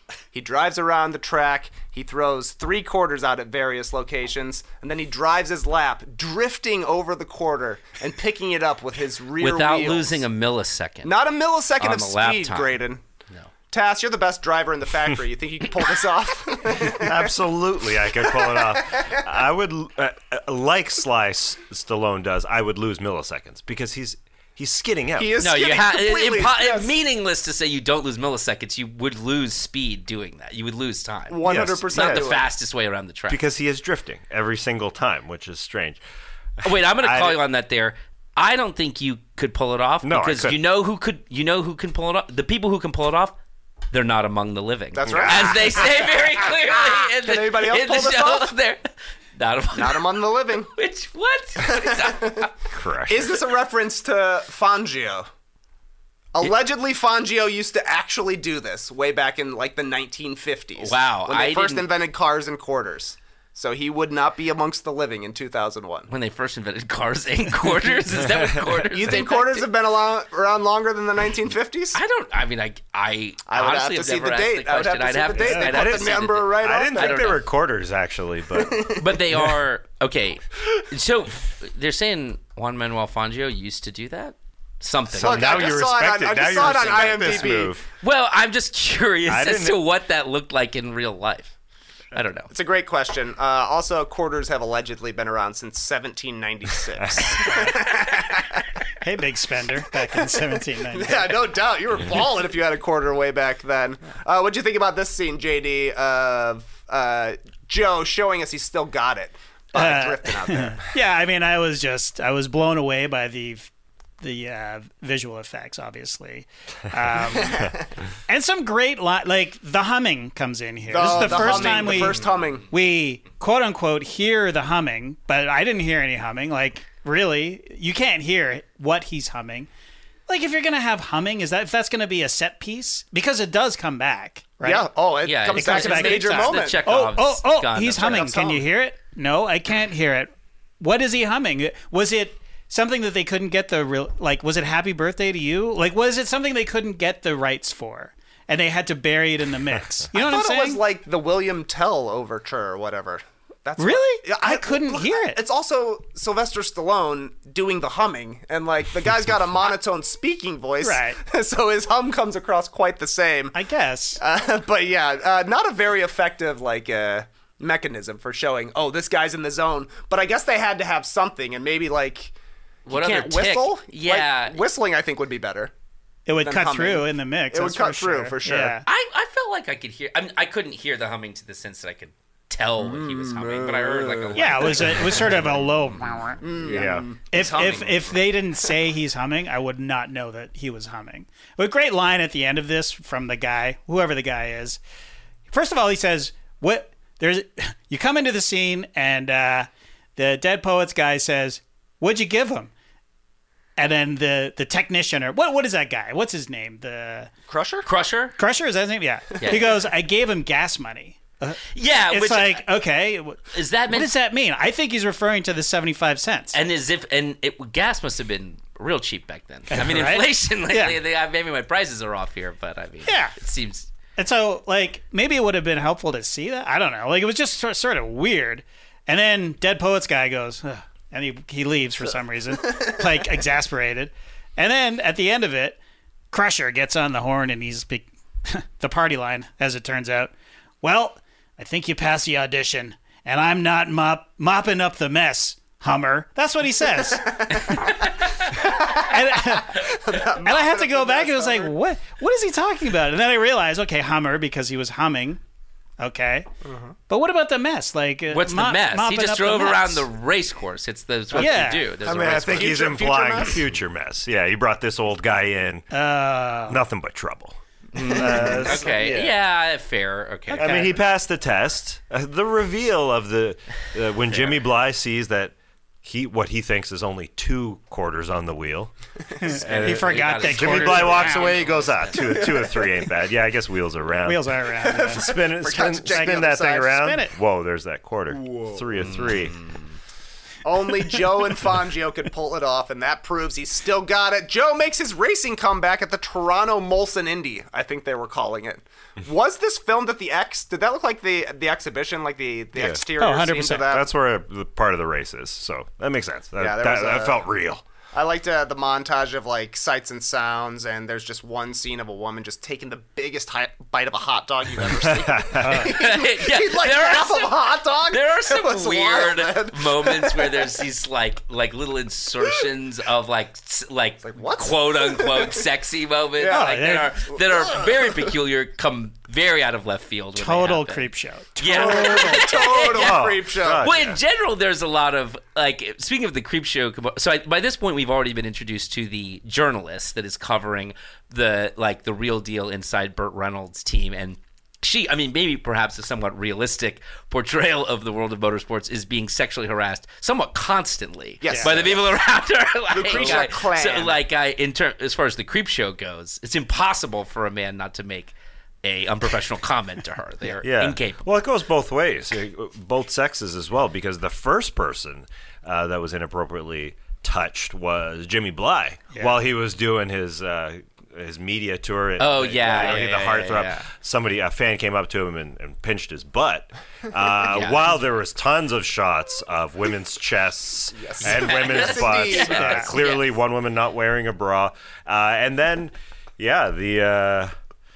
He drives around the track. He throws three quarters out at various locations, and then he drives his lap, drifting over the quarter and picking it up with his rear Without wheels. losing a millisecond. Not a millisecond on of the lap speed, time. Graydon. No. Tass, you're the best driver in the factory. You think you can pull this off? Absolutely, I could pull it off. I would, uh, uh, like Sly S- Stallone does, I would lose milliseconds because he's he's skidding out. He is No, you skidding have completely. impo- Yes. meaningless to say you don't lose milliseconds. You would lose speed doing that. You would lose time. one hundred It's percent. not the do it. fastest way around the track. Because he is drifting every single time, which is strange. Oh, wait, I'm going to I- call you on that there. I don't think you could pull it off No, I because you couldn't. know who could. You know who can pull it off. The people who can pull it off, they're not among the living. That's right. as they say very clearly. In Can the, anybody else in pull the this show off? There, not among. Not among the living. Which what? Correct. Is this a reference to Fangio? Allegedly, Fangio used to actually do this way back in like the nineteen fifties. Wow, when they I first didn't- invented cars and quarters. So he would not be amongst the living in two thousand one. When they first invented cars and quarters, is that what quarters? You think invented? quarters have been along, around longer than the nineteen fifties? I don't. I mean, I. I, I would have honestly to have see never the asked date. The I would have question. to I'd see the date. I'd They have put to the see number right I on didn't there. think don't they know. were quarters, actually, but But they are okay. So they're saying Juan Manuel Fangio used to do that. Something. so Look, now I just you saw it respect on- it. I Now just you saw it on respect this IMDb. move. Well, I'm just curious I as didn't- to what that looked like in real life. I don't know. It's a great question. Uh, also, quarters have allegedly been around since seventeen ninety-six. Hey, big spender, back in seventeen ninety. Yeah, no doubt. You were balling if you had a quarter way back then. Uh, what'd you think about this scene, J D, of uh, Joe showing us he's still got it by Uh, drifting out there? Yeah, I mean, I was just I was blown away by the the uh, visual effects, obviously, um, and some great li- like the humming comes in here. this is the, the first humming, time the we first humming. we quote unquote hear the humming, but I didn't hear any humming. Like, really, you can't hear what he's humming. Like, if you're gonna have humming, is that if that's gonna be a set piece? Because it does come back, right? Yeah. Oh, it Yeah, comes it back comes to a back major anytime. moment. The check- Oh, oh, Chekhov's oh! gone. He's That's humming. Chekhov's Can you hum. hear it? No, I can't hear it. What is he humming? Was it something that they couldn't get the real? Like, was it "Happy Birthday to You"? Like, was it something they couldn't get the rights for, and they had to bury it in the mix? You know I what I'm thought saying? it was like the William Tell overture or whatever. That's what- Really? Yeah, I couldn't hear it. It's also Sylvester Stallone doing the humming, and like the guy's got a monotone speaking voice, Right. So his hum comes across quite the same. I guess. Uh, but yeah, uh, not a very effective like uh, mechanism for showing. Oh, this guy's in the zone. But I guess they had to have something, and maybe like What you other can't tick? whistle. Yeah. Like, whistling I think would be better. It would than cut humming. through in the mix. It would that's cut for through, sure. for sure. Yeah. I, I felt like I could hear. I mean, I couldn't hear the humming to the sense that I could tell what he was humming, but I heard like a Yeah, it was a, it was sort of a low. Yeah. If humming. if if they didn't say he's humming, I would not know that he was humming. But a great line at the end of this from the guy, whoever the guy is. First of all, he says, "What? There's you come into the scene and uh, the Dead Poets guy says, "What'd you give him?" And then the the technician or what what is that guy? What's his name? The Crusher? Crusher. Crusher, is that his name? Yeah. Yeah. He goes, "I gave him gas money." Yeah, It's which like, okay, is that what meant? does that mean? I think he's referring to the seventy-five cents. And as if and it gas must have been real cheap back then. I mean, Right? inflation lately. Yeah. They, maybe my prices are off here, but I mean, Yeah. it seems. And so, like, maybe it would have been helpful to see that. I don't know. Like, it was just sort, sort of weird. And then Dead Poets guy goes, "Ugh," and he he leaves for some reason, like exasperated. And then at the end of it, Crusher gets on the horn and he's be- the party line, as it turns out. Well, I think you passed the audition, and I'm not mop mopping up the mess, Hummer. That's what he says. and, and I had to go back and it was like, what? What is he talking about? And then I realized, okay, Hummer, because he was humming. Okay, but what about the mess? Like, uh, What's the mop- mess? He mopping just up drove the around mess. the race course. It's the, it's what Yeah. you do. There's I a mean, I race think course. he's Future- implying future mess? future mess. Yeah, he brought this old guy in. Uh, Nothing but trouble. Okay. Yeah. Fair. Okay. I mean, he passed the test. Uh, the reveal of the uh, when Jimmy Bly sees that he what he thinks is only two quarters on the wheel. he got forgot that his Jimmy quarters Bly quarters walks around. away. He goes, ah, two, two or three ain't bad. Yeah, I guess wheels are round. Wheels are around. yeah. Spin it, Forgot spin, to check the spin other that thing side. around. Spin it. Whoa, there's that quarter. Three or three. Only Joe and Fangio could pull it off, and that proves he's still got it. Joe makes his racing comeback at the Toronto Molson Indy, I think they were calling it. Was this filmed at the X? Did that look like the the exhibition, like the, the Yeah. exterior Oh, one hundred scenes percent. of that? That's where the part of the race is, so that makes sense. That, Yeah, there that, was that a- felt real. I liked uh, the montage of like sights and sounds, and there's just one scene of a woman just taking the biggest hi- bite of a hot dog you've ever seen. yeah, He'd like there are half some- of a hot dog. There are It some was weird wild, man. moments where there's these like like little insertions of like s- like, what? quote unquote sexy moments Yeah, like, that yeah. are that are very peculiar, come very out of left field. when they Total happen. creep show. Yeah. Total Oh, creep show. God. Well, in general, there's a lot of like. Speaking of the creep show, so I, by this point, we've already been introduced to the journalist that is covering the like the real deal inside Burt Reynolds' team, and she, I mean, maybe perhaps a somewhat realistic portrayal of the world of motorsports is being sexually harassed somewhat constantly Yes. by the people around her. Like, Lucretia I- Clan. So, like, I in ter- as far as the creep show goes, it's impossible for a man not to make a unprofessional comment to her. They are Yeah. incapable. Well, it goes both ways, uh, both sexes as well, because the first person uh, that was inappropriately touched was Jimmy Bly while he was doing his uh, his media tour. At, Oh, uh, yeah, you know, yeah, the yeah, heartthrob. yeah. Somebody, a fan, came up to him and, and pinched his butt. Uh, While there was tons of shots of women's chests and women's Yes, butts. indeed. Uh, Yes, clearly, yes. one woman not wearing a bra, uh, and then, yeah, the. Uh,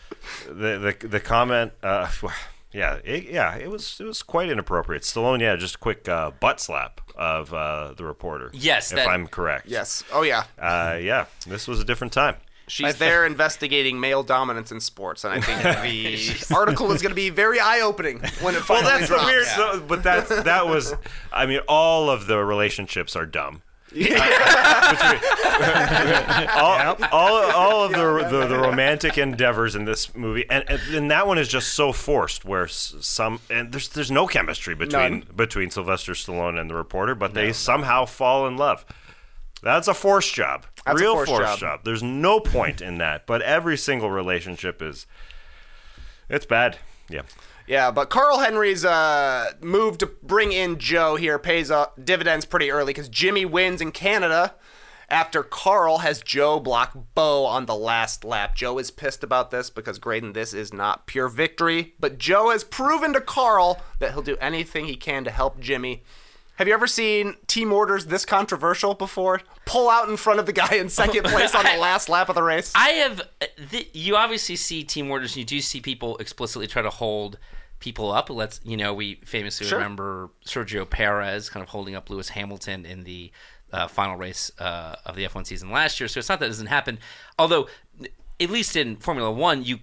The the the comment, uh, yeah, it, yeah, it was it was quite inappropriate. Stallone, yeah, just a quick uh, butt slap of uh, the reporter. Yes, if that- I'm correct. Yes. Oh, yeah. Uh, yeah, this was a different time. She's there investigating male dominance in sports, and I think the article is going to be very eye-opepening when it Well, finally that's the drops. weird, so, but that that was, I mean, all of the relationships are dumb. all, all, all of the, the the romantic endeavors in this movie, and, and and that one is just so forced. Where s- some and there's there's no chemistry between None. between Sylvester Stallone and the reporter, but they somehow fall in love. That's a forced job, That's a real forced forced job. job. There's no point in that, but every single relationship is, it's bad. Yeah. Yeah, but Carl Henry's uh, move to bring in Joe here pays uh, dividends pretty early because Jimmy wins in Canada after Carl has Joe block Bo on the last lap. Joe is pissed about this because, Graydon, this is not pure victory, but Joe has proven to Carl that he'll do anything he can to help Jimmy. Have you ever seen team orders this controversial before? Pull out in front of the guy in second place on the last lap of the race? I have. Th- you obviously see team orders. You do see people explicitly try to hold people up. Let's, you know, we famously Sure. remember Sergio Perez kind of holding up Lewis Hamilton in the uh, final race uh, of the F one season last year. So it's not that it doesn't happen. Although, at least in Formula One, you.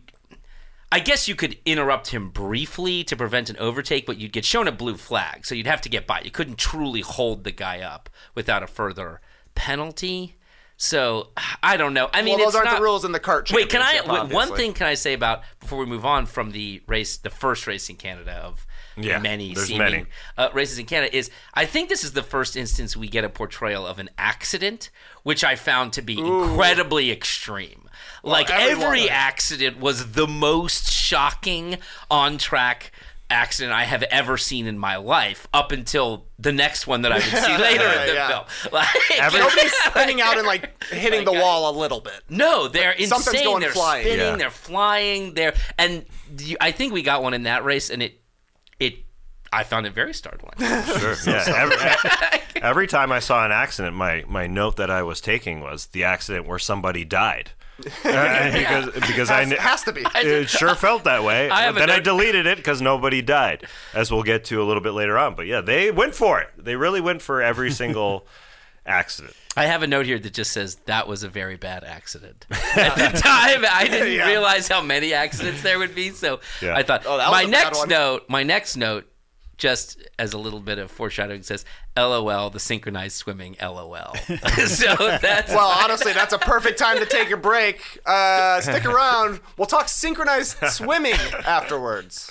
I guess you could interrupt him briefly to prevent an overtake, but you'd get shown a blue flag, so you'd have to get by. You couldn't truly hold the guy up without a further penalty. So I don't know. I mean, well, those it's aren't not, the rules in the kart Wait, can I? championship, wait, one obviously. thing can I say about before we move on from the race, the first race in Canada of Yeah, many there's seeming many. Uh, races in Canada is I think this is the first instance we get a portrayal of an accident, which I found to be incredibly extreme. Like every one every of it. accident was the most shocking on track accident I have ever seen in my life, up until the next one that I would see later in the Yeah. film. Like, Nobody's spinning out and like hitting the wall a little bit. No, they're Something's insane. going They're flying. spinning. Yeah. They're flying. They're and you, I think we got one in that race, and it it I found it very startling. Sure. Yeah. Every, every time I saw an accident, my, my note that I was taking was the accident where somebody died. Uh, because because I Has, kn- has to be. it sure felt that way. I have But a then I note- deleted it because nobody died, as we'll get to a little bit later on. But yeah, they went for it. They really went for every single accident. I have a note here that just says that was a very bad accident. At the time, I didn't Yeah. realize how many accidents there would be, so Yeah. I thought Oh, that was my a bad next one. note, my next note, just as a little bit of foreshadowing, says "LOL, the synchronized swimming, LOL." So that's Well, honestly, that's a perfect time to take a break. Uh, stick around. We'll talk synchronized swimming afterwards.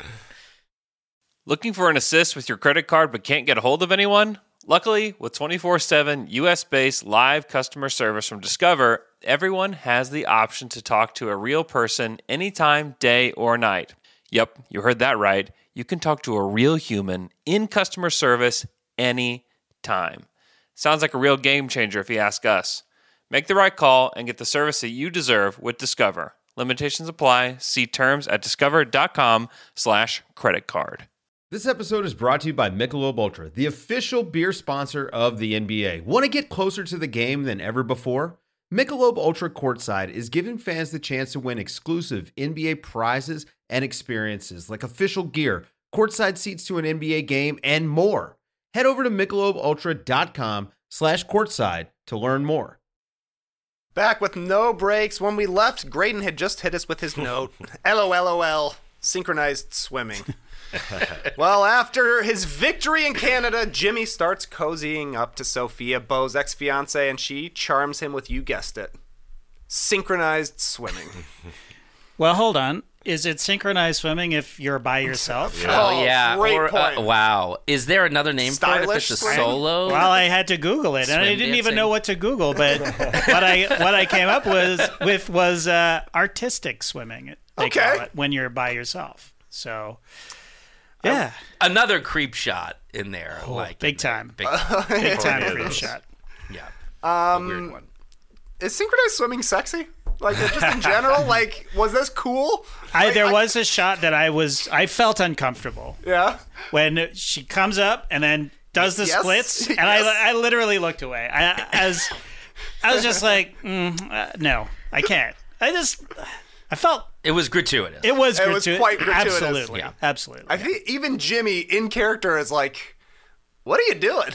Looking for an assist with your credit card but can't get a hold of anyone? Luckily, with twenty-four seven U S-based live customer service from Discover, everyone has the option to talk to a real person anytime, day or night. Yep, you heard that right. You can talk to a real human in customer service anytime. Sounds like a real game changer if you ask us. Make the right call and get the service that you deserve with Discover. Limitations apply. See terms at discover.com slash credit card. This episode is brought to you by Michelob Ultra, the official beer sponsor of the N B A. Want to get closer to the game than ever before? Michelob Ultra Courtside is giving fans the chance to win exclusive N B A prizes and experiences like official gear, courtside seats to an N B A game, and more. Head over to michelobultra.com slash courtside to learn more. Back with no breaks. When we left, Graydon had just hit us with his note. LOLOL. Synchronized swimming. Well, after his victory in Canada, Jimmy starts cozying up to Sophia, Beau's ex-fiancée, and she charms him with, you guessed it, synchronized swimming. Well, hold on. Is it synchronized swimming if you're by yourself? Yeah. Oh, yeah. great Or, uh, point. wow. Is there another name for it if Stylish it's a swimming? solo? Well, I had to Google it, and I Swim didn't even dancing. know what to Google. But what I what I came up was with was uh, artistic swimming. They Okay. call it when you're by yourself. So, yeah, Another creep shot in there. like big in there. time. Big, big time yeah, creep those. shot. yeah. Um, A weird one. Is synchronized swimming sexy? Like, just in general? Like, was this cool? I Like, there was a shot that I was I felt uncomfortable Yeah. when she comes up and then does the Yes. splits, and Yes. I I literally looked away. I as I was just like, mm, uh, no, I can't. I just I felt It was gratuitous. it was It was gratu- quite gratuitous. Absolutely, Yeah. absolutely. I think even Jimmy in character is like, what are you doing?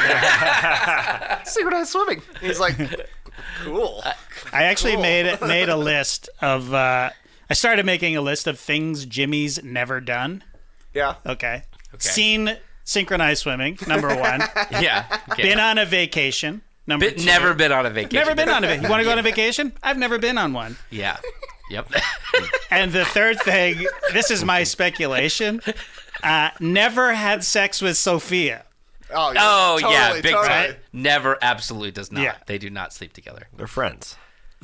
Synchronized swimming. He's like, cool. I actually Cool. made made a list of. Uh, I started making a list of things Jimmy's never done. Yeah. Okay. Seen synchronized swimming. Number one. yeah. Okay. Been on a vacation. Number Been- two. never been on a vacation. Never been on a vacation. You want to go on a vacation? I've never been on one. Yeah. Yep. And the third thing, this is my speculation. Uh, never had sex with Sophia. Oh, oh, totally, yeah. Big totally. time. Never, absolutely does not. Yeah. They do not sleep together. They're friends.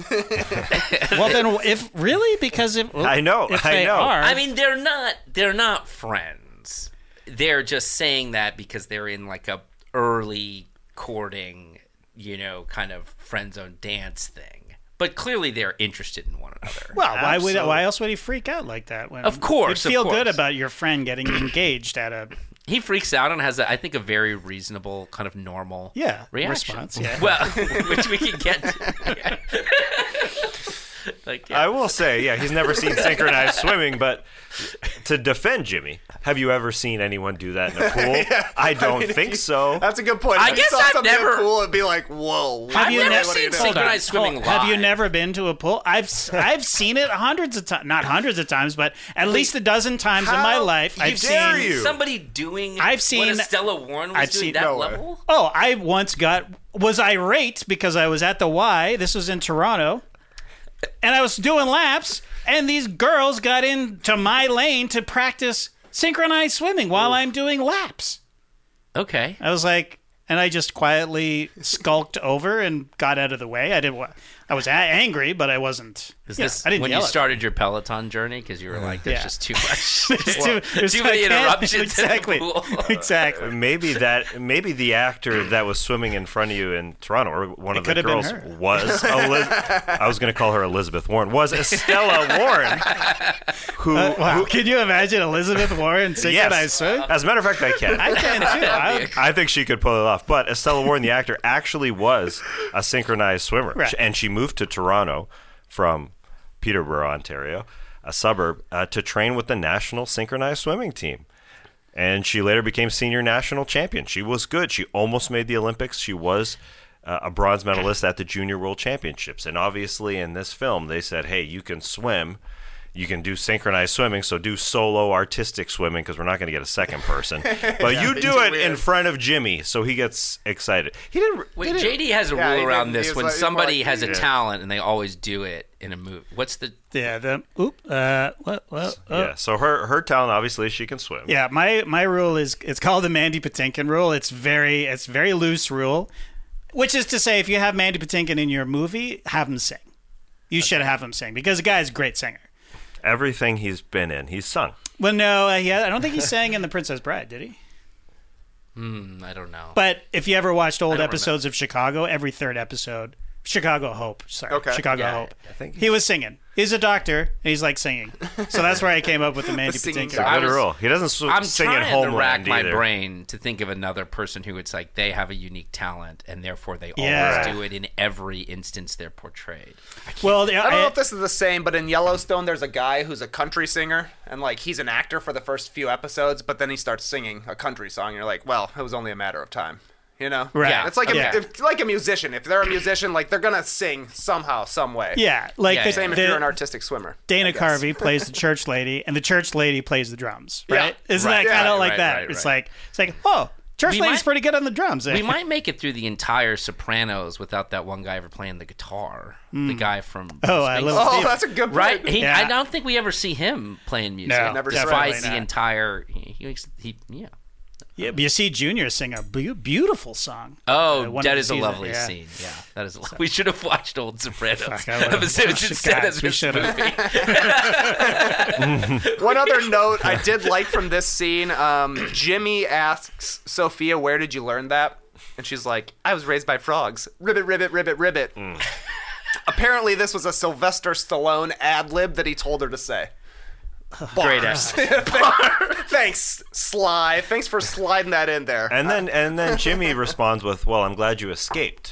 Well, then, if really, because if I know, if I they know. are, I mean, they're not. They're not friends. They're just saying that because they're in like a early courting, you know, kind of friend zone dance thing. But clearly, they're interested in one another. well, why would Absolutely. why else would he freak out like that? When Of course, you'd feel of good course. about your friend getting engaged at a He freaks out and has, a, I think, a very reasonable, kind of normal yeah reaction. response. Yeah. Well, which we can get to. like, yeah. I will say, yeah, he's never seen synchronized swimming, but to defend Jimmy, have you ever seen anyone do that in a pool? I don't think so. That's a good point. I If you guess saw I've something never- cool, it'd be like, whoa. Have I've you never never seen Hold on. synchronized swimming Hold- live. Have you never been to a pool? I've s- I've seen it hundreds of times, not hundreds of times, but at least a dozen times in my How life. I've dare seen. you? Somebody doing I've what seen- Estella Warren was I've doing seen- that No way. level? Oh, I once got was irate because I was at the Y. This was in Toronto, and I was doing laps, and these girls got into my lane to practice synchronized swimming while I'm doing laps. Okay. I was like, and I just quietly skulked over and got out of the way. I didn't. wa- I was a- angry, but I wasn't. Is you know, this I didn't when yell you at started your Peloton journey? Because you were like, there's Yeah. just too much. There's too, there's too I many can't- interruptions Exactly. in the pool. Exactly. Maybe that maybe the actor that was swimming in front of you in Toronto, or one of the could have been girls, her. was Eliz- I was going to call her Elizabeth Warren. Was Estella Warren, who, Uh, wow. who Can you imagine Elizabeth Warren synchronized yes, swim? as a matter of fact, I can. I can too. I, I think she could pull it off. But Estella Warren, the actor, actually was a synchronized swimmer. Right. And she moved to Toronto from Peterborough, Ontario, a suburb, uh, to train with the national synchronized swimming team. And she later became senior national champion. She was good. She almost made the Olympics. She was uh, a bronze medalist at the Junior World Championships. And obviously in this film, they said, hey, you can swim. You can do synchronized swimming, so do solo artistic swimming because we're not going to get a second person. But you do too it weird. in front of Jimmy, so he gets excited. He didn't. Wait, didn't- J D has a Yeah, rule he around didn't- this he was when like- somebody like- has a Yeah. talent and they always do it in a movie. What's the yeah. The oop. Uh. What? What? uh, Yeah, so her her talent obviously is she can swim. Yeah, my my rule is it's called the Mandy Patinkin rule. It's very it's very loose rule, which is to say if you have Mandy Patinkin in your movie, have him sing. You should have him sing because the guy's a great singer. Everything he's been in, he's sung. Well, no, uh, yeah, I don't think he sang in The Princess Bride, did he? Mm, I don't know. But if you ever watched old don't episodes of Chicago, every third episode, Chicago Hope, sorry, Okay. Chicago Yeah, Hope, I think he was singing. He's a doctor, and he's like singing. So that's where I came up with the Mandy singing It's Patinkin. a I good was- rule. He doesn't s- I'm sing in trying to rack Homeland my either. brain to think of another person who it's like they have a unique talent and therefore they Yeah. always do it in every instance they're portrayed. Well, I don't know if this is the same, but in Yellowstone, there's a guy who's a country singer, and like he's an actor for the first few episodes, but then he starts singing a country song, and you're like, well, it was only a matter of time, you know? Right. Yeah. It's like a, Yeah. if, like a musician. If they're a musician, like they're gonna sing somehow, some way. yeah, like Yeah, the, yeah. Same if the- you're an artistic swimmer. Dana I guess. Carvey plays the church lady, and the church lady plays the drums. Yeah. Right? Isn't Right, that kind of right, like right, that? right, it's right. like it's like oh, church We lady's might- pretty good on the drums. Eh? We might make it through the entire Sopranos without that one guy ever playing the guitar. The guy from Oh, I Space- love Oh, Steve. that's a good point. Right? He, Yeah. I don't think we ever see him playing music. No, Never despite definitely the not. entire. He, he, he, yeah. Yeah, but you see Junior sing a be- beautiful song. Oh, Uh, one that of the is a seasons, lovely yeah. scene. Yeah, that is. A lo- we should have watched old Sopranos Fuck, I would've episodes watched it, instead guys. of We this should've. movie. One other note I did like from this scene, um, Jimmy asks Sophia, where did you learn that? And she's like, I was raised by frogs. Ribbit, ribbit, ribbit, ribbit. Apparently this was a Sylvester Stallone ad-lib that he told her to say. Great Bars. act. Thanks, Sly. Thanks for sliding that in there. And then and then Jimmy responds with, "Well, I'm glad you escaped."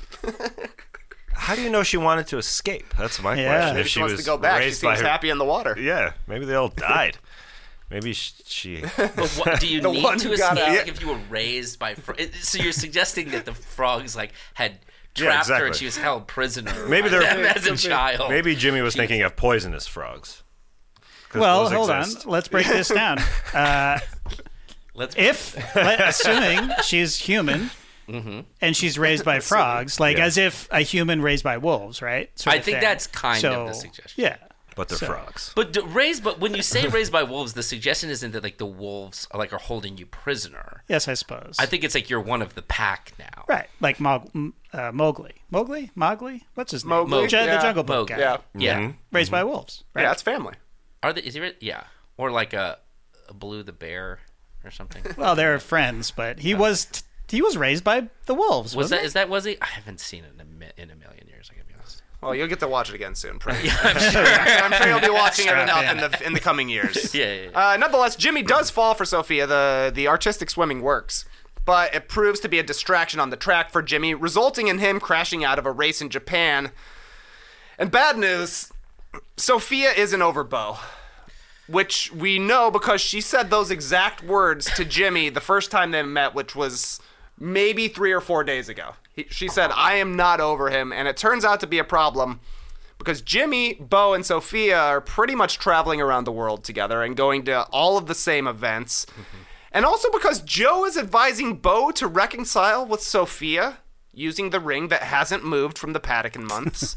How do you know she wanted to escape? That's my Yeah. question. Maybe If she, she wants was to go back. She raised by seems her- happy in the water. Yeah, maybe they all died. Maybe sh- she. But what, do you The need one to who escape got out. like, if you were raised by frogs? So you're suggesting that the frogs like had Yeah, trapped her and exactly. she was held prisoner Maybe by they're- them as a child. Maybe Jimmy was thinking of poisonous frogs. 'Cause Well, those hold exist. on. Let's break this down. Uh, Let's if, let, assuming she's human and she's raised by frogs, like Yeah. as if a human raised by wolves, right? Sort I of think thing. that's kind So, of the suggestion. Yeah. But they're So- frogs. But d- raised, but when you say raised by wolves, the suggestion isn't that like the wolves are like are holding you prisoner. Yes, I suppose. I think it's like you're one of the pack now. Right, like Mog- m- uh, Mowgli. Mowgli? Mowgli? What's his name? Mowgli, Ju- The yeah. Jungle Book Mowgli. guy. Yeah. Yeah. Mm-hmm. Raised by wolves. Right? Yeah, it's family. Are they? Is he? re- Yeah. Or like a, a Blue the bear or something. Well, they're friends, but he was t- he was raised by the wolves. Was wasn't that? Is that? Was he? I haven't seen it in a, mi- in a million years. I gotta be honest. Well, you'll get to watch it again soon, Prince. Yeah, I'm sure. I'm sure you'll be watching it Strap enough in. in the in the coming years. Yeah, yeah, yeah. Uh, nonetheless, Jimmy does fall for Sophia. The the artistic swimming works, but it proves to be a distraction on the track for Jimmy, resulting in him crashing out of a race in Japan. And bad news, Sophia isn't over Bo, which we know because she said those exact words to Jimmy the first time they met, which was maybe three or four days ago. He, she said, I am not over him, and it turns out to be a problem because Jimmy, Bo, and Sophia are pretty much traveling around the world together and going to all of the same events. And also because Joe is advising Bo to reconcile with Sophia using the ring that hasn't moved from the paddock in months.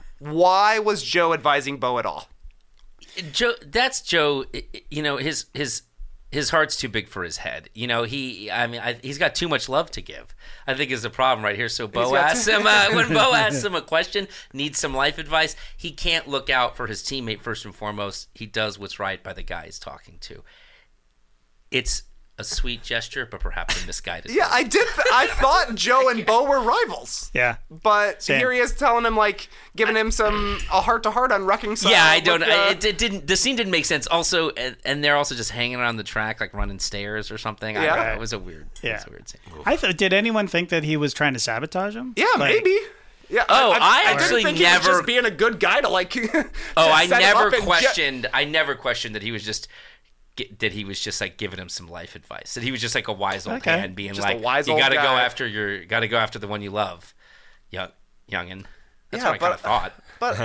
Why was Joe advising Bo at all? Joe, that's Joe. i- i- You know, his his his heart's too big for his head. You know, he. I mean, I, he's got too much love to give. I think is the problem right here. So Bo got asks too- him uh, when Bo asks him a question, needs some life advice. He can't look out for his teammate first and foremost. He does what's right by the guy he's talking to. It's a sweet gesture, but perhaps a misguided. Yeah, I did. Th- I thought Joe and Bo were rivals. Yeah. But Same. here he is telling him, like, giving him some a heart to heart on reconciling. Yeah, I don't. with, I, uh, it, it didn't. The scene didn't make sense. Also, and, and they're also just hanging around the track, like running stairs or something. I Yeah. don't know, it was a weird. It Yeah. was a weird scene. I th- did anyone think that he was trying to sabotage him? yeah, Like, maybe. Yeah. Oh, I didn't actually think he was never- just being a good guy to like. Oh, I set him never up and ju- questioned. I never questioned that he was just. Get, that he was just like giving him some life advice. That he was just like a wise old Okay. man, being Just a like, wise "You old got to go guy." after your, got to go after the one you love, young youngin." That's Yeah, what I kind of but- thought.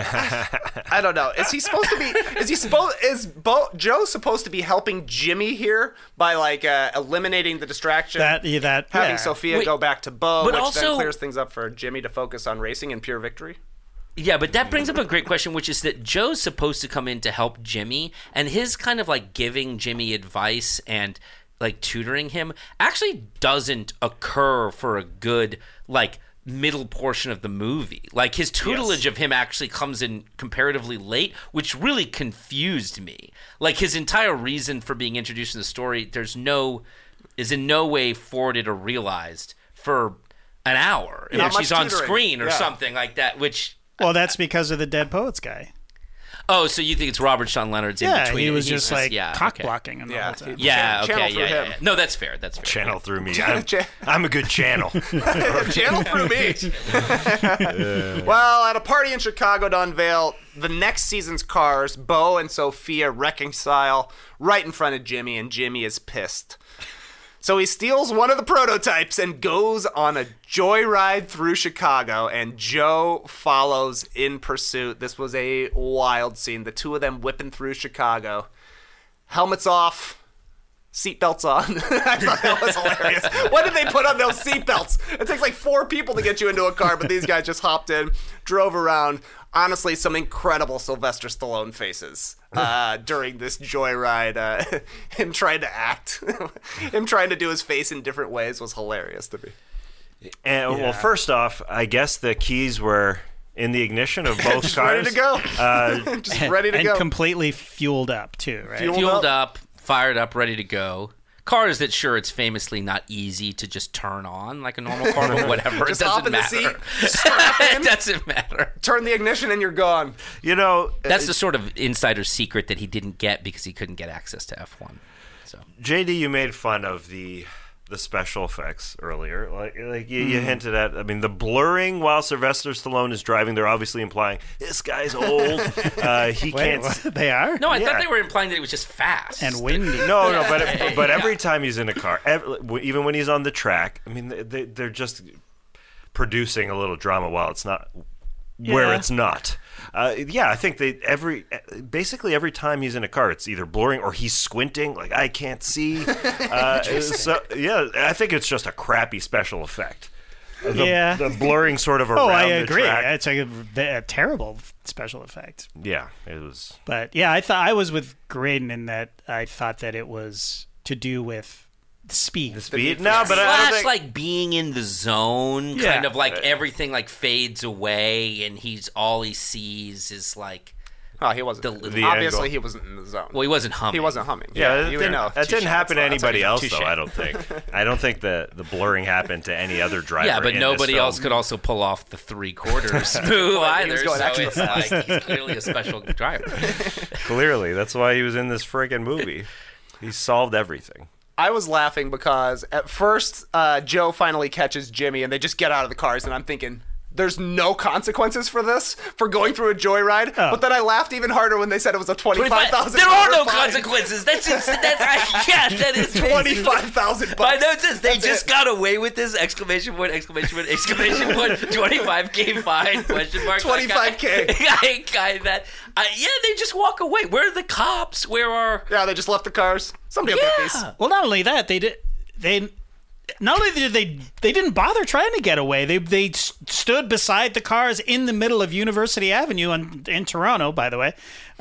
But I don't know. Is he supposed to be? Is he supposed? Is Bo, Joe supposed to be helping Jimmy here by like uh, eliminating the distraction? That yeah, that having yeah. Sophia Wait, go back to Bo, but which also- then clears things up for Jimmy to focus on racing and pure victory. Yeah, but that brings up a great question, which is that Joe's supposed to come in to help Jimmy, and his kind of like giving Jimmy advice and like tutoring him actually doesn't occur for a good like middle portion of the movie. Like his tutelage of him actually comes in comparatively late, which really confused me. Like his entire reason for being introduced in the story, there's no is in no way forwarded or realized for an hour. Not If much she's on tutoring. screen or Yeah. something like that, which... Well, that's because of the Dead Poets guy. Oh, so you think it's Robert Sean Leonard's in Yeah, between? he was He's just like yeah, cock okay. blocking him the Yeah, whole time. he- Yeah, Channel okay, through yeah, yeah, him. yeah. No, that's fair. That's fair. Channel through me. I'm, Cha- I'm a good channel. Channel through me. Well, at a party in Chicago to unveil the next season's cars, Bo and Sophia reconcile right in front of Jimmy, and Jimmy is pissed. So he steals one of the prototypes and goes on a joyride through Chicago, and Joe follows in pursuit. This was a wild scene. The two of them whipping through Chicago. Helmets off, seatbelts on. I thought that was hilarious. Why did they put on those seatbelts? It takes like four people to get you into a car, but these guys just hopped in, drove around. Honestly, some incredible Sylvester Stallone faces uh, during this joyride. Uh, him trying to act, him trying to do his face in different ways was hilarious to me. And Yeah. well, first off, I guess the keys were in the ignition of both Just cars. ready to go. Uh, Just ready to and go. completely fueled up too, right? Fueled Fueled up. up, fired up, ready to go. Cars that, sure, it's famously not easy to just turn on like a normal car, but whatever. Just it doesn't hop in the matter. seat, strap it in, doesn't matter. turn the ignition, and you're gone. you know, That's the sort of insider secret that he didn't get because he couldn't get access to F one. So J D, you made fun of the the special effects earlier. Like, like you, you hinted at. I mean, the blurring while Sylvester Stallone is driving. They're obviously implying this guy's old. Uh, he Wait, can't. what? They are? no, I Yeah. thought they were implying that it was just fast And windy. No, no, but but every time he's in a car, ev even when he's on the track, I mean, they, they're just producing a little drama while it's not where Yeah. it's not. Uh, yeah, I think they every basically every time he's in a car, it's either blurring or he's squinting, like I can't see. Uh, so yeah, I think it's just a crappy special effect. The, Yeah. the blurring sort of around Oh, I the agree. track. It's a, a terrible special effect. Yeah, it was. But yeah, I thought I was with Graydon in that I thought that it was to do with speed. Speed? No, but I don't Slash think. like being in the zone, Yeah. kind of like everything like fades away, and he's all he sees is like. Oh, he wasn't. The- the obviously, angle. he wasn't in the zone. Well, he wasn't humming. he wasn't humming. Yeah, that you didn't, know. that didn't Touche. happen to That's what- anybody else, touche. though. I don't think. I don't think the the blurring happened to any other driver. Yeah, but in this nobody film. else could also pull off the three quarters move Well, he either. was going So extra it's like he's clearly a special driver. Clearly, that's why he was in this friggin' movie. He solved everything. I was laughing because at first uh, Joe finally catches Jimmy and they just get out of the cars, and I'm thinking, there's no consequences for this, for going through a joyride. Oh. But then I laughed even harder when they said it was a twenty-five thousand. There are no consequences. That's ins- that's I, yeah, that is crazy. Twenty-five thousand My bucks. note says they That's just it. got away with this! Exclamation point! Exclamation point! Exclamation point! Twenty-five k fine? Question mark! twenty-five K. Guy, guy, that uh, yeah, they just walk away. Where are the cops? Where are? Yeah, they just left the cars. Somebody will get these. Yeah. Well, not only that, they did they not only did they they didn't bother trying to get away. They they s- stood beside the cars in the middle of University Avenue in, in Toronto, by the way,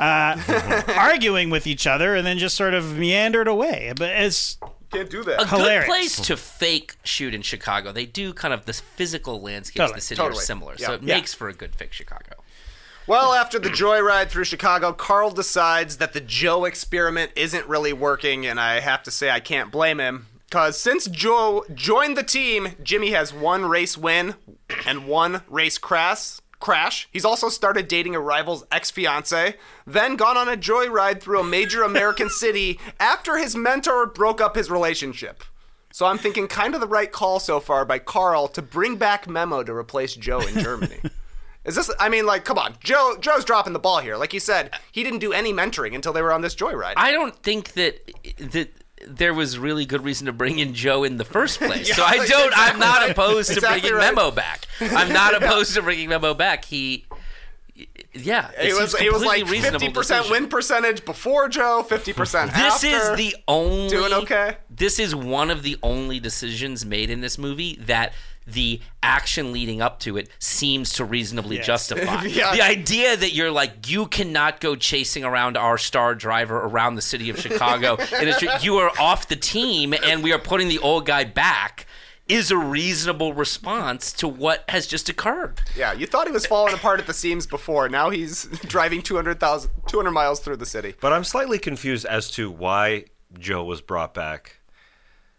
uh, arguing with each other, and then just sort of meandered away. But it's Can't do that. A Hilarious. good place to fake shoot in Chicago. They do kind of the physical landscapes Totally, of the city totally. are similar, Yeah. so it Yeah. makes for a good fake Chicago. Well, after the joyride through Chicago, Carl decides that the Joe experiment isn't really working, and I have to say I can't blame him. Because since Joe joined the team, Jimmy has one race win and one race crash. Crash. He's also started dating a rival's ex-fiancée, then gone on a joyride through a major American city after his mentor broke up his relationship. So I'm thinking kind of the right call so far by Carl to bring back Memo to replace Joe in Germany. Is this, I mean, like, come on. Joe Joe's dropping the ball here. Like you said, he didn't do any mentoring until they were on this joyride. I don't think that that there was really good reason to bring in Joe in the first place. Yeah, so I don't. exactly I'm not right. opposed to Exactly bringing right. Memo back. I'm not opposed to bringing Memo back. He, yeah, it, It was, seems it was like completely reasonable fifty percent decision. win percentage before Joe, fifty percent This after. is the only Doing okay? This is one of the only decisions made in this movie that the action leading up to it seems to reasonably Yes. justify. Yeah. The idea that you're like, you cannot go chasing around our star driver around the city of Chicago, and it's, you are off the team, and we are putting the old guy back, is a reasonable response to what has just occurred. Yeah, you thought he was falling apart at the seams before. Now he's driving two hundred thousand, two hundred miles through the city. But I'm slightly confused as to why Joe was brought back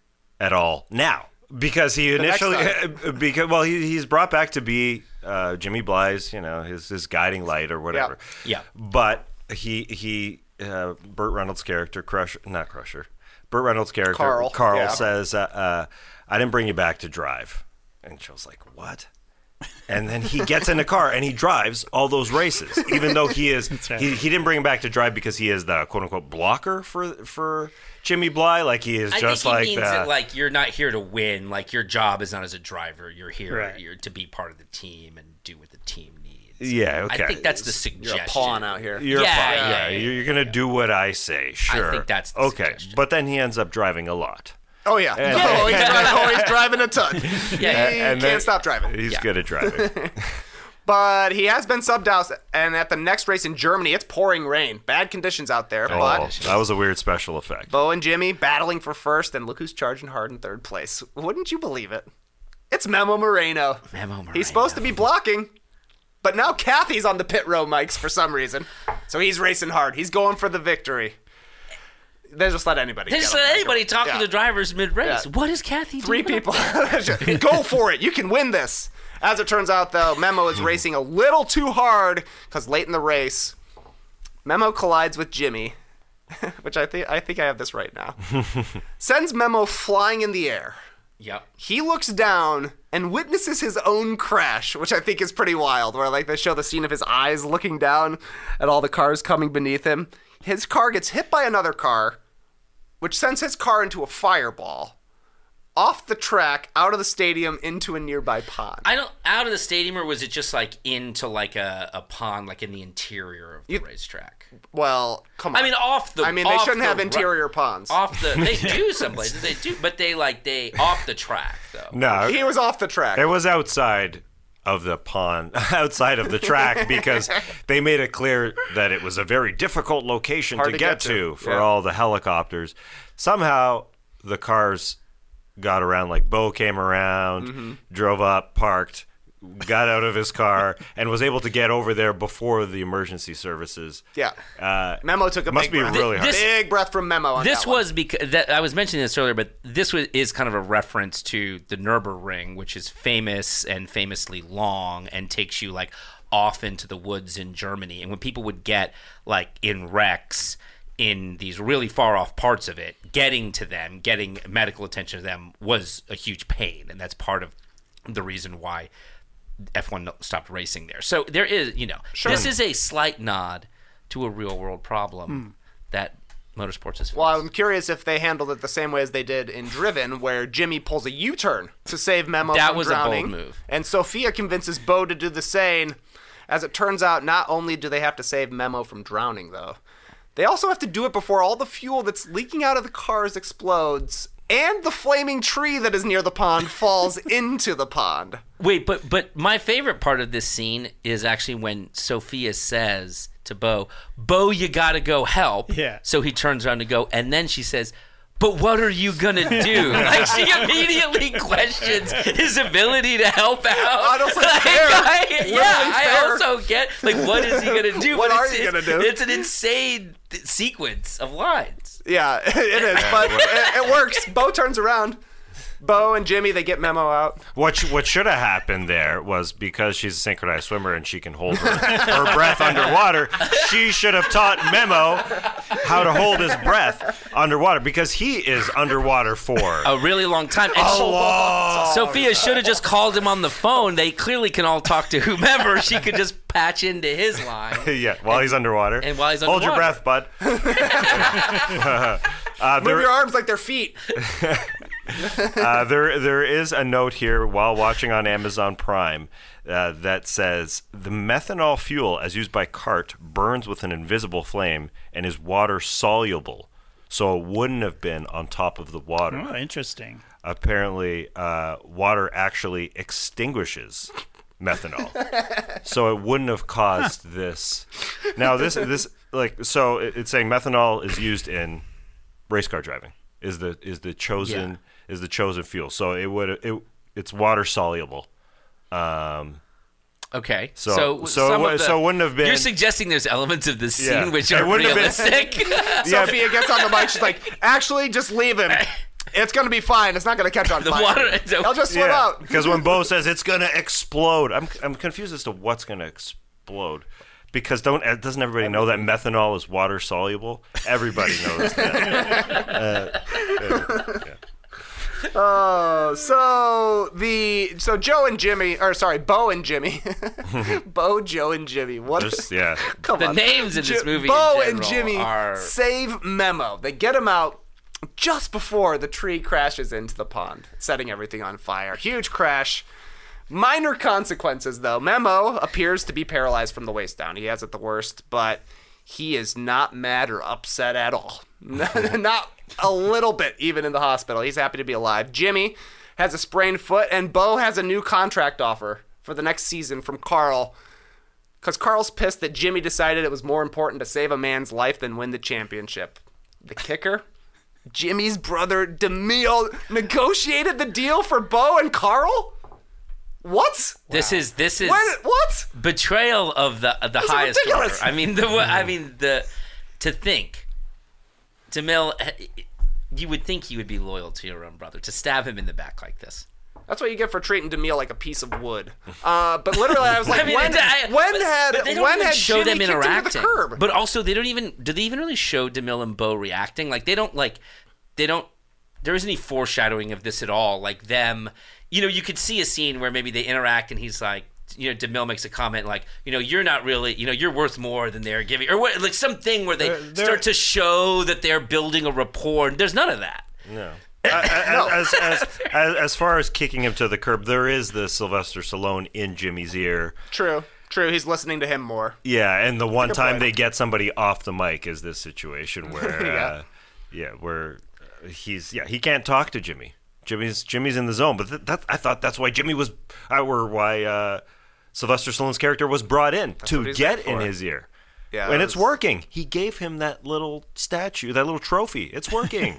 at all now. Because he initially, because well, he, he's brought back to be uh, Jimmy Bly's, you know, his his guiding light or whatever. Yeah. Yeah. But he he, uh, Burt Reynolds' character, Crusher, not Crusher, Burt Reynolds' character, Carl, Carl yeah. says, uh, uh, "I didn't bring you back to drive," and Joe's like, "What?" And then he gets in the car and he drives all those races, even though he is right. he, he didn't bring him back to drive because he is the quote unquote blocker for for Jimmy Bly. Like he is I just think like he means the, that, like you're not here to win. Like your job is not as a driver. You're here Right. you're to be part of the team and do what the team needs. yeah. Okay, I think that's the suggestion. You're a pawn out here. You're Yeah, fine. yeah, Yeah, yeah, you're, you're gonna do what I say. Sure. think that's the okay. suggestion. But then he ends up driving a lot. Oh yeah. And- oh, he's driving, oh, he's driving a ton. Yeah. He And can't then- stop driving. He's Yeah. good at driving. But he has been subbed out, and at the next race in Germany, it's pouring rain. Bad conditions out there. oh, But that was a weird special effect. Bo and Jimmy battling for first, and look who's charging hard in third place. Wouldn't you believe it? It's Memo Moreno. Memo Moreno. He's supposed to be blocking, but now Kathy's on the pit row mics for some reason. So he's racing hard. He's going for the victory. They just let anybody. They get just on let that. anybody talk Yeah. to the drivers mid-race. Yeah. What is Kathy Three doing? people. Go for it. You can win this. As it turns out, though, Memo is racing a little too hard because late in the race, Memo collides with Jimmy, which I think I think I have this right now. Sends Memo flying in the air. Yep. He looks down and witnesses his own crash, which I think is pretty wild, where like they show the scene of his eyes looking down at all the cars coming beneath him. His car gets hit by another car, which sends his car into a fireball. Off the track, out of the stadium, into a nearby pond. I don't out of the stadium, or was it just like into like a, a pond, like in the interior of the You- racetrack? Well, come on. I mean, off the. I mean, they off shouldn't the have ru- interior ponds. Off the, they do some places, they do, but they like they off the track though. No, He was off the track. it was outside of the pond, outside of the track, because they made it clear that it was a very difficult location Hard to, to get, get to, to, for yeah. all the helicopters. Somehow, the cars got around. Like Bo came around, Mm-hmm. drove up, parked, got out of his car, and was able to get over there before the emergency services. Yeah. Uh, Memo took a must big be breath. really hard. This- Big breath from Memo on This that one. was because that I was mentioning this earlier, but this was, is kind of a reference to the Nürburgring, which is famous and famously long and takes you like off into the woods in Germany. And when people would get like in wrecks in these really far off parts of it, getting to them, getting medical attention to them was a huge pain, and that's part of the reason why F one stopped racing there. So there is, you know, this is a slight nod to a real world problem that motorsports is facing. Well, I'm curious if they handled it the same way as they did in Driven, where Jimmy pulls a U-turn to save Memo That from was a bold drowning. move. And Sophia convinces Bo to do the same. As it turns out, not only do they have to save Memo from drowning, though, they also have to do it before all the fuel that's leaking out of the cars explodes, and the flaming tree that is near the pond falls into the pond. Wait, but but my favorite part of this scene is actually when Sophia says to Bo, "Bo, you gotta go help." Yeah. So he turns around to go, and then she says, "But what are you gonna do?" Like she immediately questions his ability to help out. Honestly, Like, fair. I- Literally yeah, I fair. also get like, what is he gonna do? What But are it's- you gonna do? It's an insane th- sequence of lines. Yeah, it is, but it, it works. Bo turns around. Bo and Jimmy, they get Memo out. What sh- what should have happened there was, because she's a synchronized swimmer and she can hold her, her breath underwater, she should have taught Memo how to hold his breath underwater, because he is underwater for A really long time. And a she- long Sophia should have just called him on the phone. They clearly can all talk to whomever. She could just patch into his line. Yeah, while he's underwater. and while he's Hold your underwater. breath, bud. uh, Move there, your arms like their feet. uh, there, there is a note here while watching on Amazon Prime uh, that says the methanol fuel, as used by CART, burns with an invisible flame and is water soluble, so it wouldn't have been on top of the water. Oh, interesting. Apparently, uh, water actually extinguishes methanol, so it wouldn't have caused this. Now, this, this, like, so it- it's saying methanol is used in race car driving. Is the is the chosen is the chosen fuel? So it would it it's water soluble. Um, Okay. So- so so some it of wa- the- so it wouldn't have been- You're suggesting there's elements of this scene Yeah. which It are wouldn't have been- realistic. Sophia gets on the mic. She's like, actually, just leave him. It's going to be fine. It's not going to catch on The fire. water- I'll just swim out. Because when Bo says it's gonna explode, I'm I'm confused as to what's gonna explode. Because don't doesn't everybody know that methanol is water soluble? Everybody knows that. uh, uh, yeah. Oh, so the so Joe and Jimmy, or sorry, Bo and Jimmy, Bo, Joe, and Jimmy. What? There's- yeah. Come The on. names in this Jo- movie Bo in and general Jimmy are- save Memo. They get him out just before the tree crashes into the pond, setting everything on fire. Huge crash. Minor consequences, though. Memo appears to be paralyzed from the waist down. He has it the worst, but he is not mad or upset at all. Not a little bit, even in the hospital. He's happy to be alive. Jimmy has a sprained foot, and Bo has a new contract offer for the next season from Carl. Because Carl's pissed that Jimmy decided it was more important to save a man's life than win the championship. The kicker? Jimmy's brother, DeMille, negotiated the deal for Bo and Carl? What? This is this is When, what? betrayal of the of the This is highest order. ridiculous. I mean the I mean the to think, DeMille, you would think he would be loyal to your own brother to stab him in the back like this. That's what you get for treating DeMille like a piece of wood. Uh, but literally, I was like, I mean, when, it- I- when but- had but they don't when even had show Jimmy them kicked him to interacting? the curb? But also, they don't even do they even really show DeMille and Bo reacting? Like they don't like they don't. There isn't any foreshadowing of this at all. Like them, you know, you could see a scene where maybe they interact, and he's like, you know, DeMille makes a comment like, you know, you're not really, you know, you're worth more than they're giving, or what, like something where they They're- they're- start to show that they're building a rapport. There's none of that. No. as, as, as, as far as kicking him to the curb, there is the Sylvester Stallone in Jimmy's ear. True, true. He's listening to him more. Yeah, and the one good time point. they get somebody off the mic is this situation where, Yeah. uh, yeah, where he's yeah he can't talk to Jimmy. Jimmy's Jimmy's in the zone, but th- that I thought that's why Jimmy was, uh, or why uh, Sylvester Stallone's character was brought in what to he's get there in for. his ear. Yeah, and it it's was- working. He gave him that little statue, that little trophy. It's working.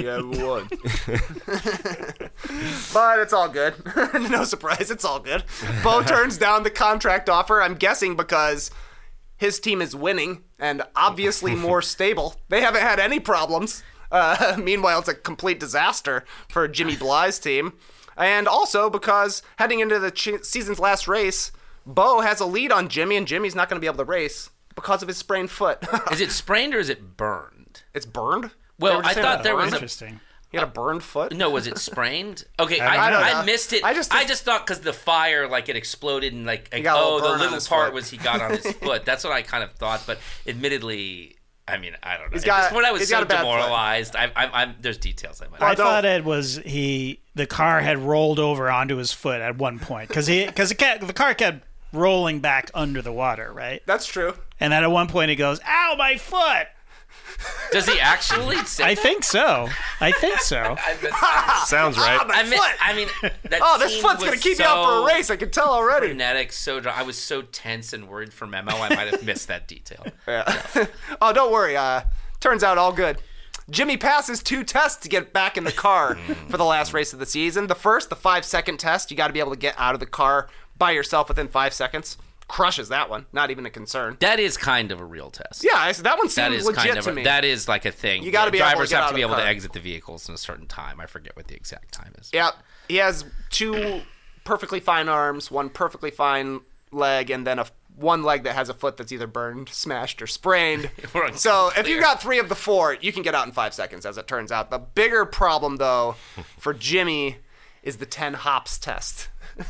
But it's all good. No surprise, it's all good. Bo turns down the contract offer, I'm guessing because his team is winning and obviously more stable. They haven't had any problems. Uh, meanwhile, it's a complete disaster for Jimmy Bly's team. And also because heading into the ch- season's last race, Bo has a lead on Jimmy, and Jimmy's not going to be able to race because of his sprained foot. Is it sprained or is it burned? It's burned? Well, They were just I saying thought it there was burned? a- Interesting. He had a burned foot? No, was it sprained? Okay, I I, don't I, know. missed it. I I just- just, I just thought because the fire, like it exploded and like, like, got a little oh, burn the on little his part foot. was he got on his foot. That's what I kind of thought. But admittedly, I mean, I don't know. He's At got- this point, I was he's so got a bad foot. demoralized. I, I, I'm there's details I might. Well, I don't- thought it was he. The car had rolled over onto his foot at one point because he because the, ca- the car kept rolling back under the water, right? That's true. And then at one point he goes, "Ow, my foot!" Does he actually say I that? think so. I think so. I missed- Sounds right. Ah, my I mean, foot! I mean, that Oh, this scene foot's was gonna keep so me out for a race. I can tell already. Frenetic, so dry. I was so tense and worried for Memo. I might have missed that detail. Yeah. Oh, don't worry. Uh, turns out all good. Jimmy passes two tests to get back in the car for the last race of the season. The first, the five-second test, you got to be able to get out of the car by yourself within five seconds. Crushes that one. Not even a concern. That is kind of a real test. Yeah, I- that one That seems is legit kind of to a, me. that is like a thing. You gotta be able to drivers get have out to of be the able to car. exit the vehicles in a certain time. I forget what the exact time is. Yep. He has two perfectly fine arms, one perfectly fine leg, and then a one leg that has a foot that's either burned, smashed, or sprained. We're So if unclear. you got three of the four, you can get out in five seconds, as it turns out. The bigger problem, though, for Jimmy is the ten hops test.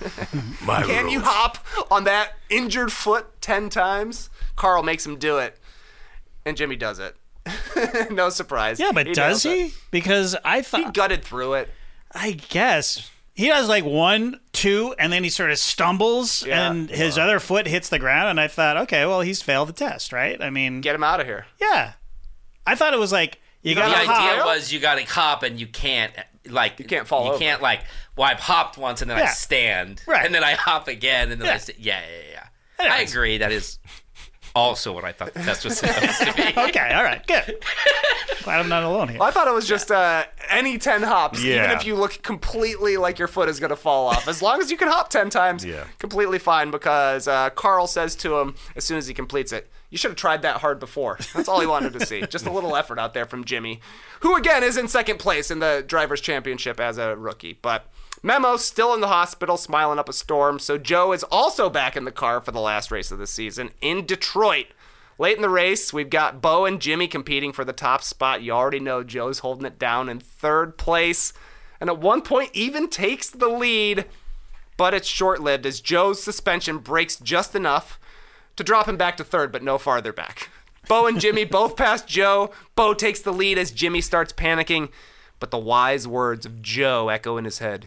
My Can you rules. hop on that injured foot ten times? Carl makes him do it, and Jimmy does it. No surprise. Yeah, but He does nails it. he? Because I He thought, gutted through it. I guess he does like one, two, and then he sort of stumbles, Yeah. and his other foot hits the ground. And I thought, okay, well, he's failed the test, right? I mean, Get him out of here. yeah. I thought it was like you The got to idea hop. was you got to hop and you can't like you can't fall You over. can't like well I've hopped once and then I Yeah. stand Right. and then I hop again and then I Yeah. st- yeah yeah yeah. yeah. I Anyways. agree. That is also what I thought the test was supposed to be. Okay, all right, good. Glad I'm not alone here. I thought it was just uh, any ten hops, even Yeah. if you look completely like your foot is going to fall off. As long as you can hop ten times, Yeah. completely fine, because uh, Carl says to him as soon as he completes it, you should have tried that hard before. That's all he wanted to see. Just a little effort out there from Jimmy, who again is in second place in the Drivers' Championship as a rookie. But Memo's still in the hospital, smiling up a storm, so Joe is also back in the car for the last race of the season in Detroit. Late in the race, we've got Bo and Jimmy competing for the top spot. You already know Joe's holding it down in third place, and at one point even takes the lead, but it's short-lived as Joe's suspension breaks just enough to drop him back to third, but no farther back. Bo and Jimmy both pass Joe. Bo takes the lead as Jimmy starts panicking, but the wise words of Joe echo in his head.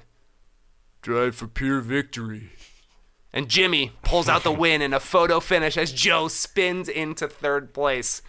Drive for pure victory. And Jimmy pulls out the win in a photo finish as Joe spins into third place.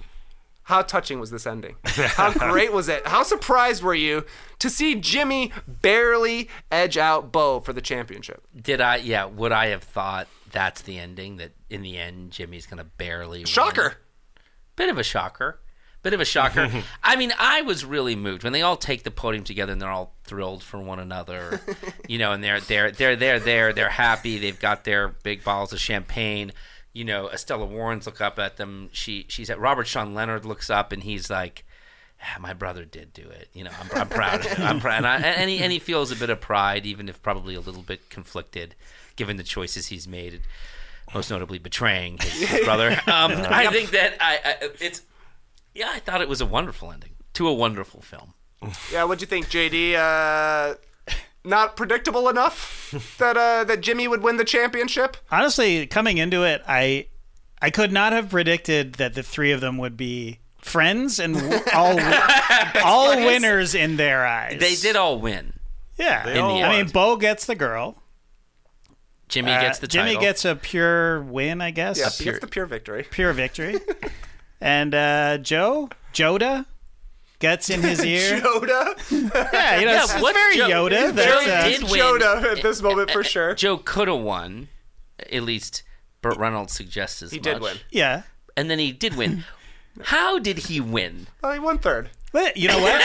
How touching was this ending? How great was it? How surprised were you to see Jimmy barely edge out Bo for the championship? Did I? Yeah. Would I have thought that's the ending? That in the end, Jimmy's gonna barely win? Shocker. Bit of a shocker. Bit of a shocker. I mean, I was really moved when they all take the podium together and they're all thrilled for one another, you know, and they're they're they're they're there, they're happy, they've got their big bottles of champagne. You know, Estella Warren's look up at them. She she's at Robert Sean Leonard looks up and he's like, ah, my brother did do it. You know, I'm, I'm proud of him. I'm proud, and, I, and he and he feels a bit of pride, even if probably a little bit conflicted, given the choices he's made, most notably betraying his, his brother. Um, I think that I, I it's. Yeah, I thought it was a wonderful ending to a wonderful film. Yeah, what'd you think, J D? Uh, not predictable enough that uh, that Jimmy would win the championship? Honestly, coming into it, I I could not have predicted that the three of them would be friends and w- all all winners in their eyes. They did all win. Yeah, They I all mean, won. Bo gets the girl. Jimmy Uh, gets the Jimmy title. gets a pure win, I guess. Yeah, pure- he gets the pure victory. Pure victory. And uh, Joe, Joda, gets in his ear. Yoda? Yeah, you know, Yeah, it's, it's what very Joe- Yoda. Joe That's, uh, did win. Yoda at this moment for sure. Joe could have won. At least Burt Reynolds suggests as He much. did win. Yeah. And then he did win. How did he win? Oh, he won third. But you know what?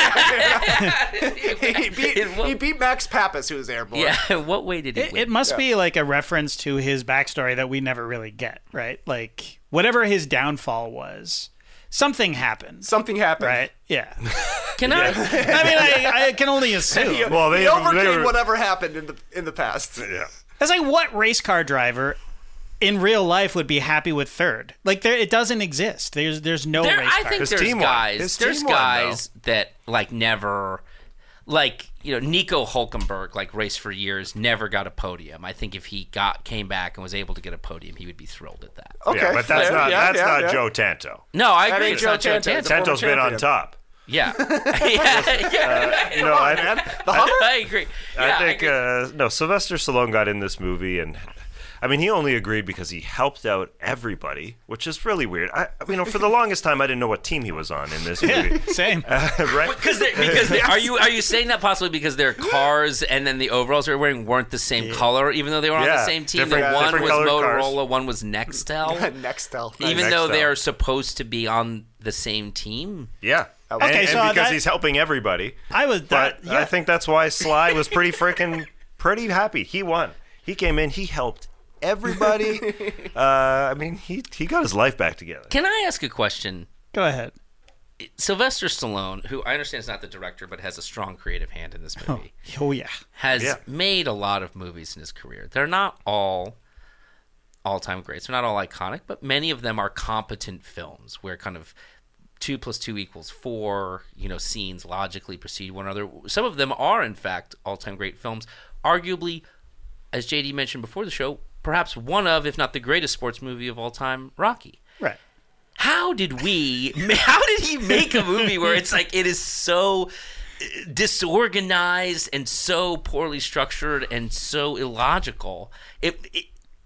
he, beat, In what- he beat Max Pappas, who was airborne. Yeah, what way did he It, win? it must be like a reference to his backstory that we never really get, right? Like, whatever his downfall was, something happened. Something happened. Right? Yeah. Can I? I mean, I, I can only assume. Well, they he overcame they were- whatever happened in the in the past. Yeah. It's like, what race car driver in real life would be happy with third? Like, there, it doesn't exist. There's there's no There, race I car. think His there's team won. guys. His There's team won, guys that like never, like you know, Nico Hulkenberg like raced for years, never got a podium. I think if he got came back and was able to get a podium, he would be thrilled at that. Okay, Yeah, but that's fair. not Yeah, that's yeah, not yeah. Joe Tanto. No, I That agree. ain't It's Joe not Joe Tanto. It's Tanto. a- Tanto's been on champion. top. Yeah, yeah, yeah. No, I, The Hummer? I agree. I Yeah, think agree. uh, no. Sylvester Stallone got in this movie, and I mean, he only agreed because he helped out everybody, which is really weird. I, you know, for the longest time, I didn't know what team he was on in this movie. Same. right? Because they, because they, are you are you saying that possibly because their cars and then the overalls they were wearing weren't the same color, even though they were on the Yeah, same team? different- The one different was colored Motorola, cars. one was Nextel. Nextel. even Nextel. though they are supposed to be on the same team. Yeah. Okay, and, and so because that- he's helping everybody. I was But that. Yeah. I think that's why Sly was pretty freaking pretty happy. He won. He came in. He helped everybody. uh, I mean, he he got his life back together. Can I ask a question? Go ahead. Sylvester Stallone, who I understand is not the director but has a strong creative hand in this movie, Oh yeah. has Yeah. made a lot of movies in his career. They're not all all-time greats. They're not all iconic, but many of them are competent films where kind of two plus two equals four, you know, scenes logically precede one another. Some of them are, in fact, all-time great films. Arguably, as J D mentioned before the show, perhaps one of, if not the greatest sports movie of all time, Rocky. Right. How did we, how did he make a movie where it's like, it is so disorganized and so poorly structured and so illogical? It, it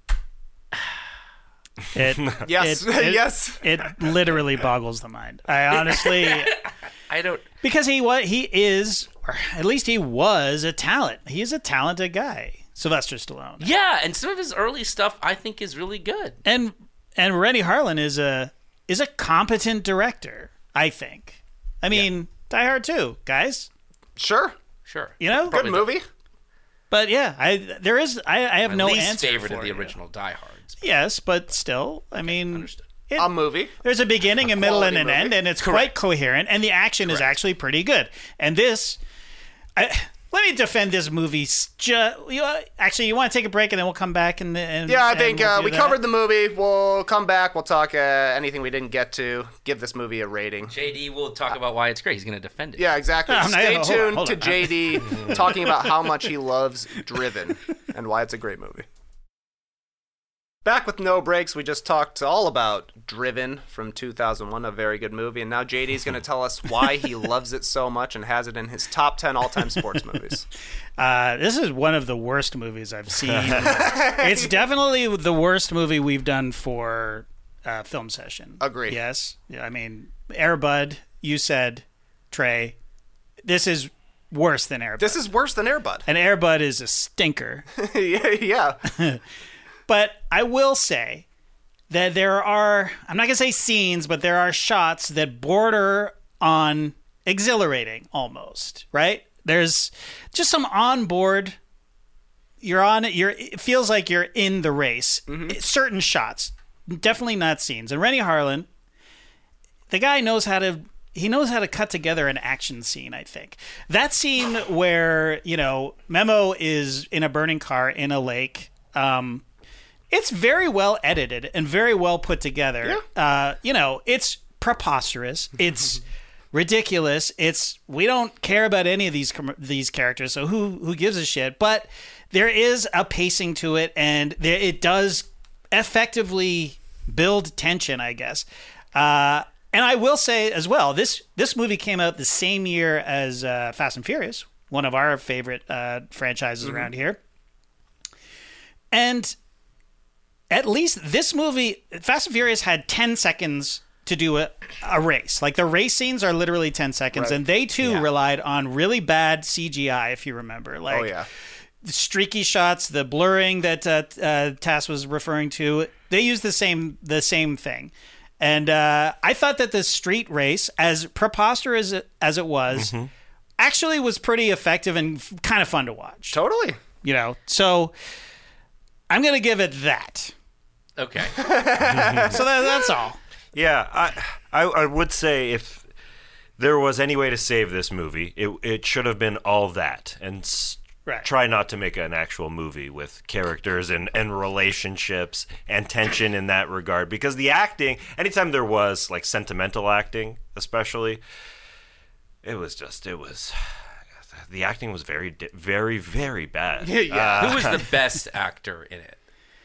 It, Yes, it, it- yes. It literally boggles the mind. I honestly, I don't, because he was, he is, or at least he was a talent. He is a talented guy, Sylvester Stallone. yeah, and some of his early stuff I think is really good. And and Rennie Harlin is a is a competent director, I think. I mean, Die Hard two, guys. Sure. Sure. You know? Good movie. But yeah, I there is I, I have My no least answer favorite for of the you. original Die Hards. Yes, but still, I mean, Understood. it- A movie. there's a beginning, a middle, and quality an movie. end, and it's quite coherent, and the action is actually pretty good. And this, I, let me defend this movie. Just, you know, actually, you want to take a break, and then we'll come back and, and Yeah, I and think we'll uh, do we that? covered the movie. We'll come back. We'll talk uh, anything we didn't get to. Give this movie a rating. J D will talk about why it's great. He's going to defend it. Yeah, exactly. Oh, no, Stay hold on, tuned hold to on. J D talking about how much he loves Driven and why it's a great movie. Back with No Breaks, we just talked all about Driven from two thousand one, a very good movie, and now J D's going to tell us why he loves it so much and has it in his top ten all-time sports movies. Uh, this is one of the worst movies I've seen. It's definitely the worst movie we've done for uh, film session. Agree. Yes. Yeah, I mean, Air Bud, you said, Trey, this is worse than Air Bud. This is worse than Air Bud. And Air Bud is a stinker. yeah. But I will say that there are, I'm not going to say scenes, but there are shots that border on exhilarating almost, right? There's just some onboard, you're on it, you're, it feels like you're in the race. It- certain shots, definitely not scenes. And Rennie Harlin, the guy knows how to, he knows how to cut together an action scene, I think. That scene where, you know, Memo is in a burning car in a lake, um, it's very well edited and very well put together. Uh, you know, it's preposterous. It's ridiculous. It's we don't care about any of these com- these characters, so who who gives a shit? But there is a pacing to it, and there, it does effectively build tension, I guess. Uh, and I will say as well, this this movie came out the same year as uh, Fast and Furious, one of our favorite uh, franchises around here, and at least this movie, Fast and Furious, had ten seconds to do a, a race. Like, the race scenes are literally ten seconds, Right. and they, too, Yeah. relied on really bad C G I, if you remember. Like, Oh, yeah. the streaky shots, the blurring that uh, uh, Tass was referring to, they used the same the same thing. And uh, I thought that the street race, as preposterous as it, as it was, actually was pretty effective and f- kind of fun to watch. Totally. You know, so I'm going to give it that. Okay. So that, that's all. Yeah, I, I I would say if there was any way to save this movie, it it should have been all that, and s- Right. try not to make an actual movie with characters and, and relationships and tension in that regard. Because the acting, anytime there was like sentimental acting, especially, it was just it was the acting was very di- very very bad. Yeah. Who was the best actor in it?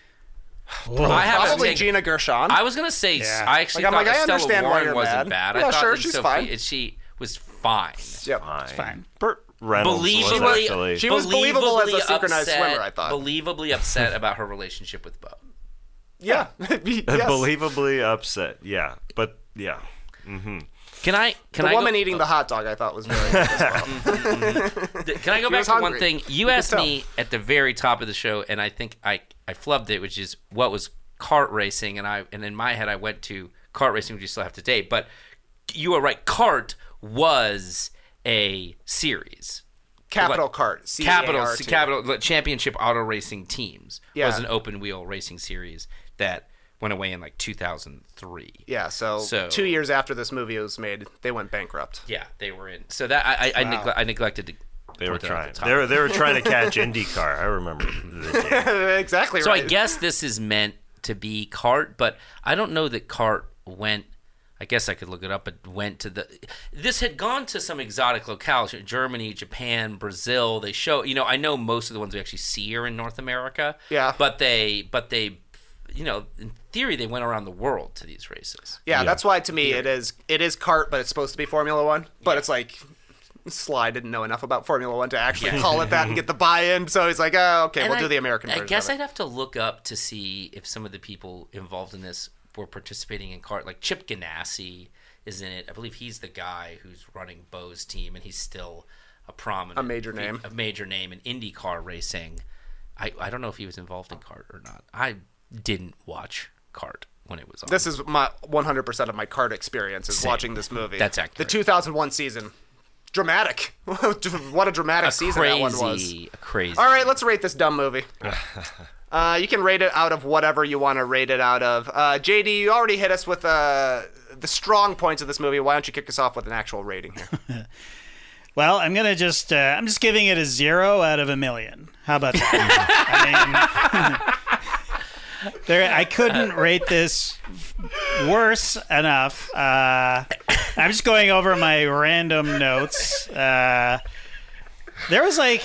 I have to Probably take- Gina Gershon. I was gonna say Yeah. I actually Like, I'm thought like, I Estella understand why Warren you're wasn't mad. bad. Yeah, I thought sure, that she's Sophie, fine. She was fine. Yep. Fine. Fine. Burt Reynolds was Believably, actually She was believable as a believably synchronized upset, swimmer, I thought. Believably upset about her relationship with Bo. Yeah. Yes. believably upset. Yeah, but yeah. Can I? Can The I woman go, eating the hot dog, I thought, was very good as well. Th- Can I go She back was to one hungry. thing? You could asked tell. me at the very top of the show, and I think I, I flubbed it, which is what was kart racing, and I and in my head I went to kart racing, which you still have to date. But you are right. Kart was a series. Capital What? Kart. C A Capital R T. Capital Championship Auto Racing Teams Yeah. was an open wheel racing series that went away in like two thousand three. Yeah, so, So- two years after this movie was made, they went bankrupt. Yeah, they were in. So that I I, I, negle- I neglected to. They were point that out at trying. the top. They were they were trying to catch IndyCar. I remember the day. exactly So right. I guess this is meant to be kart, but I don't know that kart went. I guess I could look it up, but went to the. This had gone to some exotic locales: Germany, Japan, Brazil. They show, you know, I know most of the ones we actually see are in North America. Yeah. but they, but they, you know, in theory, they went around the world to these races. Yeah, that's why to me it is it is kart, but it's supposed to be Formula One. But it's like Sly didn't know enough about Formula One to actually Yeah. call it that and get the buy-in. So he's like, oh, okay, And we'll I- do the American I version. guess of I'd it. have to look up to see if some of the people involved in this were participating in kart. Like Chip Ganassi is in it. I believe he's the guy who's running Bo's team, and he's still a prominent, A major name. a major name in IndyCar racing. I I don't know if he was involved in kart or not. I didn't watch kart when it was on. This is my one hundred percent of my card experience is Same. watching this movie. That's accurate. The two thousand one season. Dramatic. What a dramatic a season crazy, that one was. a crazy. All right, let's rate this dumb movie. uh, you can rate it out of whatever you want to rate it out of. Uh, J D, you already hit us with uh, the strong points of this movie. Why don't you kick us off with an actual rating here? Well, I'm gonna just uh, I'm just giving it a zero out of a million. How about that? I mean, there I couldn't rate this worse enough. Uh, I'm just going over my random notes. Uh, there was like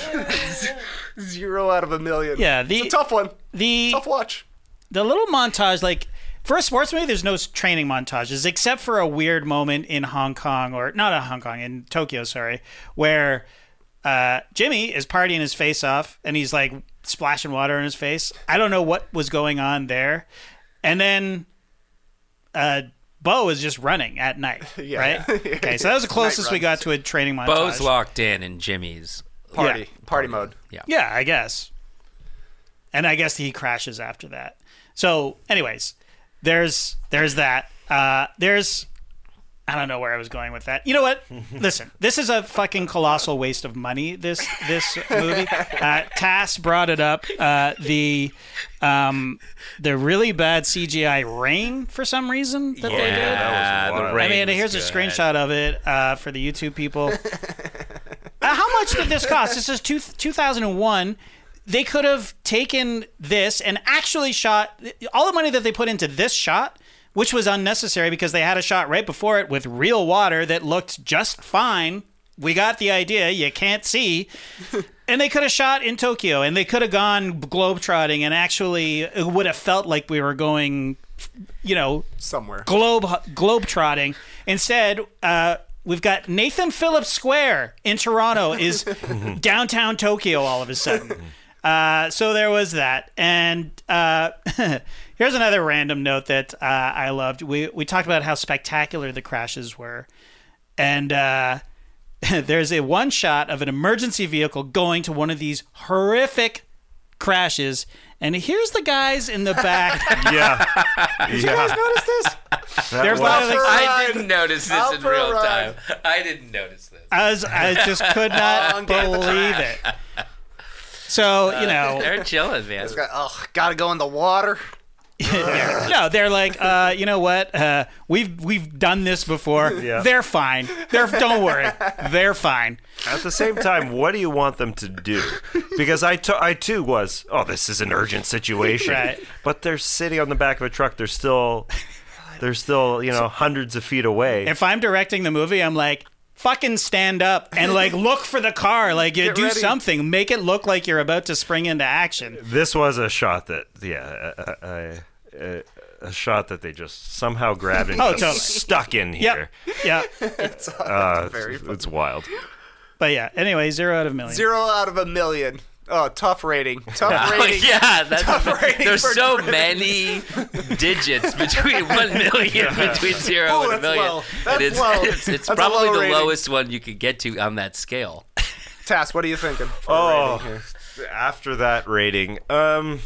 Zero out of a million. yeah the It's a tough one. the Tough watch. the little montage, like for a sports movie, there's no training montages except for a weird moment in Hong Kong, or not in Hong Kong, in Tokyo, sorry, where uh, Jimmy is partying his face off and he's like splashing water in his face. I don't know what was going on there. And then uh, Bo is just running at night, Yeah. right? Okay, so that was the closest we got runs. to a training montage. Bo's locked in and Jimmy's. Party. Yeah. Party mode. Yeah, I guess. And I guess he crashes after that. So, anyways, there's there's that. Uh, there's I don't know where I was going with that. You know what? Listen, this is a fucking colossal waste of money. This this movie. Uh, Tass brought it up. Uh, the um, the really bad C G I rain for some reason that they did. Yeah, the wild. rain I mean, was here's a good. screenshot of it uh, for the YouTube people. Uh, how much did this cost? This is two, two thousand one. They could have taken this and actually shot all the money that they put into this shot, which was unnecessary because they had a shot right before it with real water that looked just fine. We got the idea. You can't see. And they could have shot in Tokyo, and they could have gone globetrotting, and actually it would have felt like we were going, you know, Somewhere. globe globetrotting. Instead, uh, we've got Nathan Phillips Square in Toronto is downtown Tokyo all of a sudden. Uh, so there was that. And uh, here's another random note that uh, I loved. We we talked about how spectacular the crashes were. And uh, there's a one shot of an emergency vehicle going to one of these horrific crashes. And here's the guys in the back. Yeah. Did you guys notice this? That There's was- a lot of like, I didn't notice this Out in for a real ride. time. I didn't notice this. I was, I just could not believe it. So, you know, They're chilling, man. Got- Oh, gotta go in the water. no, they're like, uh, you know what? Uh, we've we've done this before. Yeah. They're fine. They're don't worry. They're fine. At the same time, what do you want them to do? Because I, t- I too was, oh, this is an urgent situation. Right. But they're sitting on the back of a truck. They're still, they're still, you know, hundreds of feet away. If I'm directing the movie, I'm like, fucking stand up and like look for the car. Like, you Get do ready. something. Make it look like you're about to spring into action. This was a shot that, yeah, a, a, a, a shot that they just somehow grabbed and Oh, just totally. stuck in here. Yep. Yeah. Uh, Very it's, funny. it's wild. But yeah. Anyway, zero out of a million. Zero out of a million. Oh, tough rating. Tough Oh, rating. yeah, that's, Tough rating there's for so Griffin. many digits between one million, between zero Oh, and a that's million. low. And That's it's, low. It's, it's That's a probably low the rating. lowest one you could get to on that scale. Tass, what are you thinking? For a Oh, rating here? after that rating, um,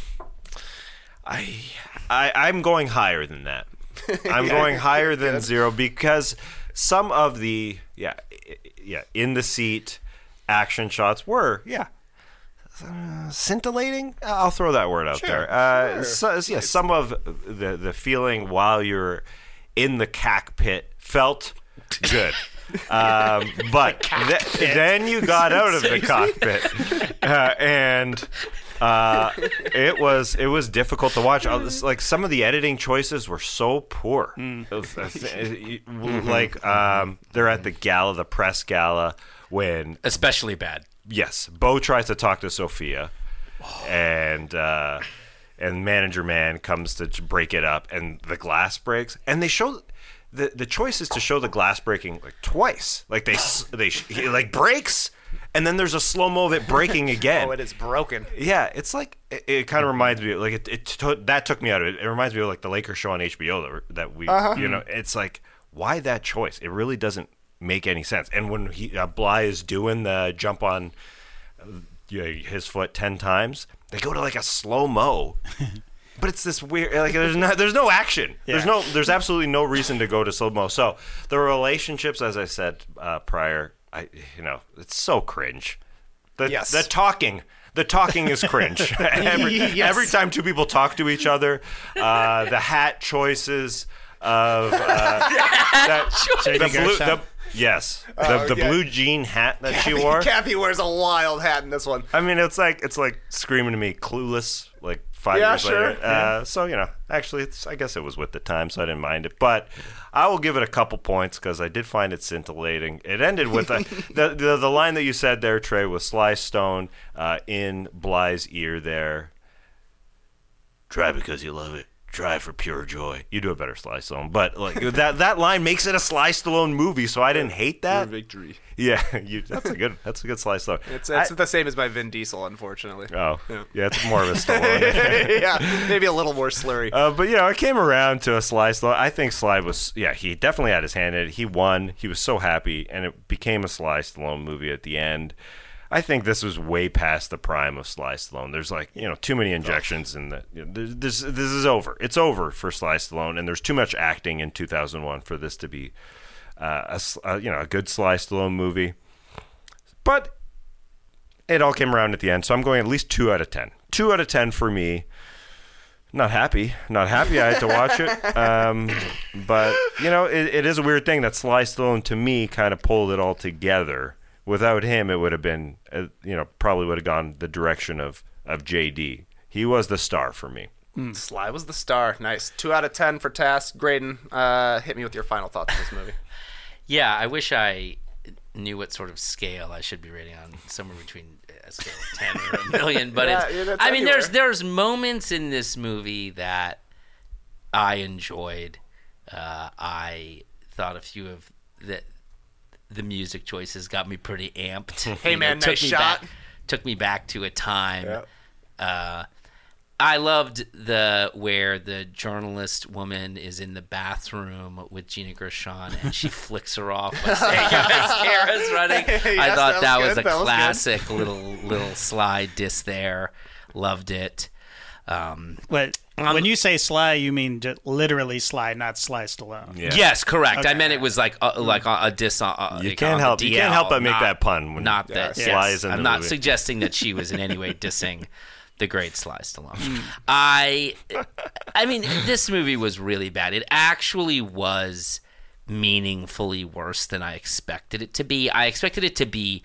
I, I, I'm going higher than that. I'm going higher than zero because some of the yeah, i- yeah, in the seat action shots were yeah. Uh, scintillating. I'll throw that word out there. Uh, so, yeah, some of the the feeling while you're in the cockpit felt good. Um, but th- then you got out of the cockpit, uh, and uh, it was it was difficult to watch. I was- Like some of the editing choices were so poor. Of- of- Like um, they're at the gala, the press gala, when Especially bad. yes, Bo tries to talk to Sophia, and uh, and manager man comes to j- break it up, and the glass breaks, and they show. The, the choice is to show the glass breaking like twice, like they s- they sh- he, like breaks, and then there's a slow mo of it breaking again. Oh, it is broken. Yeah, it's like it, it kind of reminds me of, like it, it to, that took me out of it. It reminds me of like the Lakers show on H B O that, that we you know. It's like why that choice? It really doesn't make any sense. And when he uh, Bly is doing the jump on uh, you know, his foot ten times, they go to like a slow mo. but it's this weird. Like there's no there's no action. Yeah. There's no there's absolutely no reason to go to slow mo. So the relationships, as I said uh, prior, I you know it's so cringe. The Yes. the talking. The talking is cringe. every, Yes. every time two people talk to each other, uh, the hat choices of uh, that, J D the blue, Gershon. the, yes, Oh, the, the yeah. blue jean hat that she wore. Kathy wears a wild hat in this one. I mean, it's like it's like screaming to me, Clueless, like five Yeah, years sure. later. Uh, so you know, actually, it's I guess it was with the time, so I didn't mind it. But I will give it a couple points because I did find it scintillating. It ended with a, the, the the line that you said there, Trey, was Sly Stone uh, in Bly's ear there. Try because you love it. Try for pure joy. You do a better Sly Stallone, but like that that line makes it a Sly Stallone movie, so I didn't hate that. Victory. Yeah, you, that's a good that's a good Sly Stallone. It's, it's I- the same as my Vin Diesel, unfortunately. Oh, Yeah. yeah, it's more of a Stallone. Yeah, maybe a little more slurry. uh, but, you know, it came around to a Sly Stallone. I think Sly was, yeah, he definitely had his hand in it. He won. He was so happy, and it became a Sly Stallone movie at the end. I think this was way past the prime of Sly Stallone. There's, like, you know, too many injections in the you know, this, this this is over. It's over for Sly Stallone, and there's too much acting in two thousand one for this to be, uh, a, s- uh, you know, a good Sly Stallone movie. But it all came around at the end, so I'm going at least two out of ten. Two out of ten for me. Not happy. Not happy I had to watch it. Um, but, you know, it, it is a weird thing that Sly Stallone, to me, kind of pulled it all together. Without him, it would have been, uh, you know, probably would have gone the direction of, of J D. He was the star for me. Sly was the star. Nice. Two out of ten for Task. Graydon, uh, hit me with your final thoughts on this movie. Yeah, I wish I knew what sort of scale I should be rating on, somewhere between a scale of ten or a million. But Yeah, it's, yeah, that's I mean, there's anywhere. there's moments in this movie that I enjoyed. Uh, I thought a few of the the music choices got me pretty amped. Hey, You know, man, took nice me shot. Back, took me back to a time. Yeah. Uh, I loved the where the journalist woman is in the bathroom with Gina Gershon and she flicks her off by saying mascara's running. I Yes, thought that that was was, good. a That was good. classic little little slide diss there. Loved it. Um, But Um, when you say Sly, you mean just literally Sly, not Sly Stallone. Yeah. Yes, correct. I Okay. meant it was like a, like a, a diss on. Uh, You like can't on the help- you D L, can't help but make not- that pun when not that. Yes. Sly yes. is in I'm the not movie. suggesting that she was in any way dissing the great Sly Stallone. I, I mean, this movie was really bad. It actually was meaningfully worse than I expected it to be. I expected it to be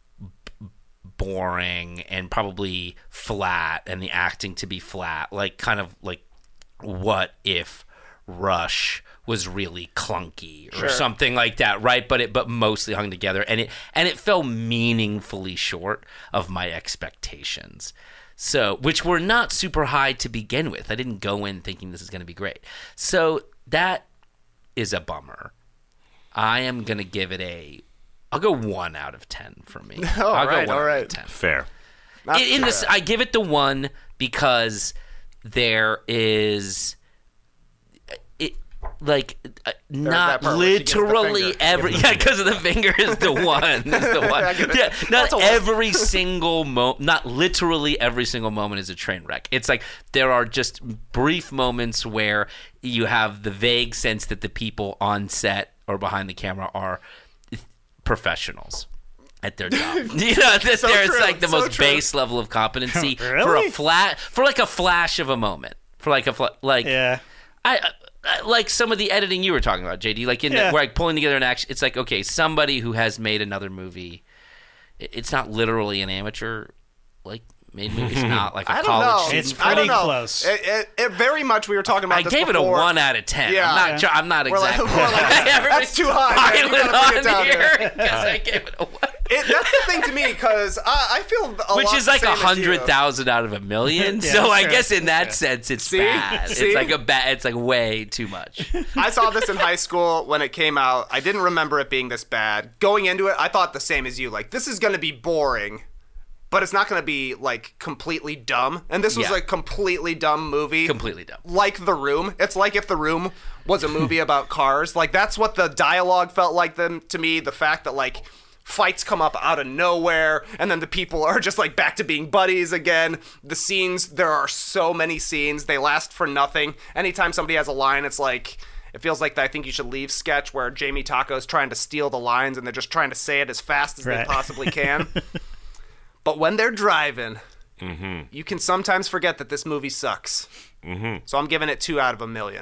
boring and probably flat, and the acting to be flat, like kind of like what if Rush was really clunky or something like that, right? But it but mostly hung together, and it and it fell meaningfully short of my expectations. So, which were not super high to begin with. I didn't go in thinking this is going to be great. So that is a bummer. I am going to give it a I'll go one out of ten for me. All I'll right, go one all out right. of ten. Fair. Not In, in too this, bad. I give it the one because there is, it like uh, not that part where she gives the literally finger. every yeah because of the finger is the one is the one I get it. yeah not That's a one. every single mo not literally every single moment is a train wreck. It's like there are just brief moments where you have the vague sense that the people on set or behind the camera are professionals at their job. You know, that So there's true, like the so most true. base level of competency for a Really? flat, for like a flash of a moment, for like a fla- like Yeah. I, I like some of the editing you were talking about, J D. Like in Yeah. the, where like pulling together an action. It's like okay, somebody who has made another movie. it- It's not literally an amateur like made movie. It's not like a I don't college know. student. It's I don't pretty know. close. It, it, it very much. We were talking about. I this gave it a before. one out of ten. Yeah. I'm not. Yeah. ju- I'm not We're like- exactly. we're like, that's too high, man. You gotta bring it down here because I gave it a one. It, that's the thing to me because I, I feel a Which lot is like the a same as you. hundred thousand out of a million. Yeah, so I sure. guess in that Yeah. sense, it's See? bad. See? It's like a bad. It's like way too much. I saw this in high school when it came out. I didn't remember it being this bad. Going into it, I thought the same as you. Like, this is going to be boring, but it's not going to be, like, completely dumb. And this was Yeah. a completely dumb movie. Completely dumb. Like The Room. It's like if The Room was a movie about cars. Like, that's what the dialogue felt like them to me. The fact that, like, fights come up out of nowhere, and then the people are just like back to being buddies again. The scenes, there are so many scenes, they last for nothing. Anytime somebody has a line, it's like, it feels like the I Think You Should Leave sketch where Jamie Taco's trying to steal the lines and they're just trying to say it as fast as Right. they possibly can. But when they're driving, Mm-hmm. you can sometimes forget that this movie sucks. Mm-hmm. So I'm giving it two out of a million.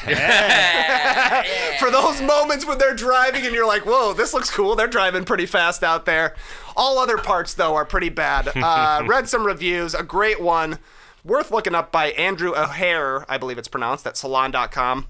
For those moments when they're driving and you're like, whoa, this looks cool. They're driving pretty fast out there. All other parts, though, are pretty bad. Uh, read some reviews. A great one, worth looking up, by Andrew O'Hare, I believe it's pronounced, at salon dot com.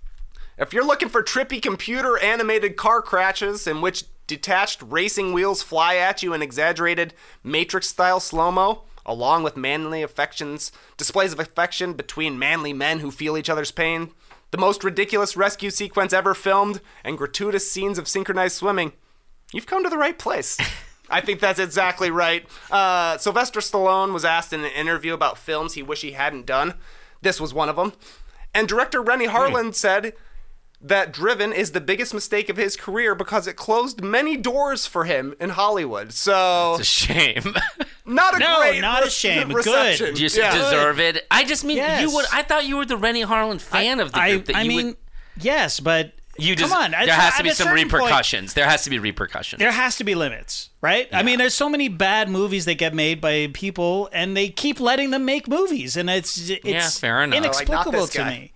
If you're looking for trippy computer animated car crashes in which detached racing wheels fly at you in exaggerated Matrix-style slow-mo, along with manly affections, displays of affection between manly men who feel each other's pain, the most ridiculous rescue sequence ever filmed, and gratuitous scenes of synchronized swimming, you've come to the right place. I think that's exactly right. Uh, Sylvester Stallone was asked in an interview about films he wished he hadn't done. This was one of them. And director Rennie Harlan said that Driven is the biggest mistake of his career because it closed many doors for him in Hollywood. So, It's a shame. not a No, great not a re- shame. Good. reception. You just Yeah. deserve it. I just mean Yes. you would. I thought you were the Rennie Harlan fan of the I, group. That I you mean, would, yes, but you come just, on. There At- has to at be a some certain point, repercussions. there has to be repercussions. there has to be limits, right? I mean, there's so many bad movies that get made by people, and they keep letting them make movies, and it's it's Yeah, fair enough. Like, not inexplicable this to guy. me.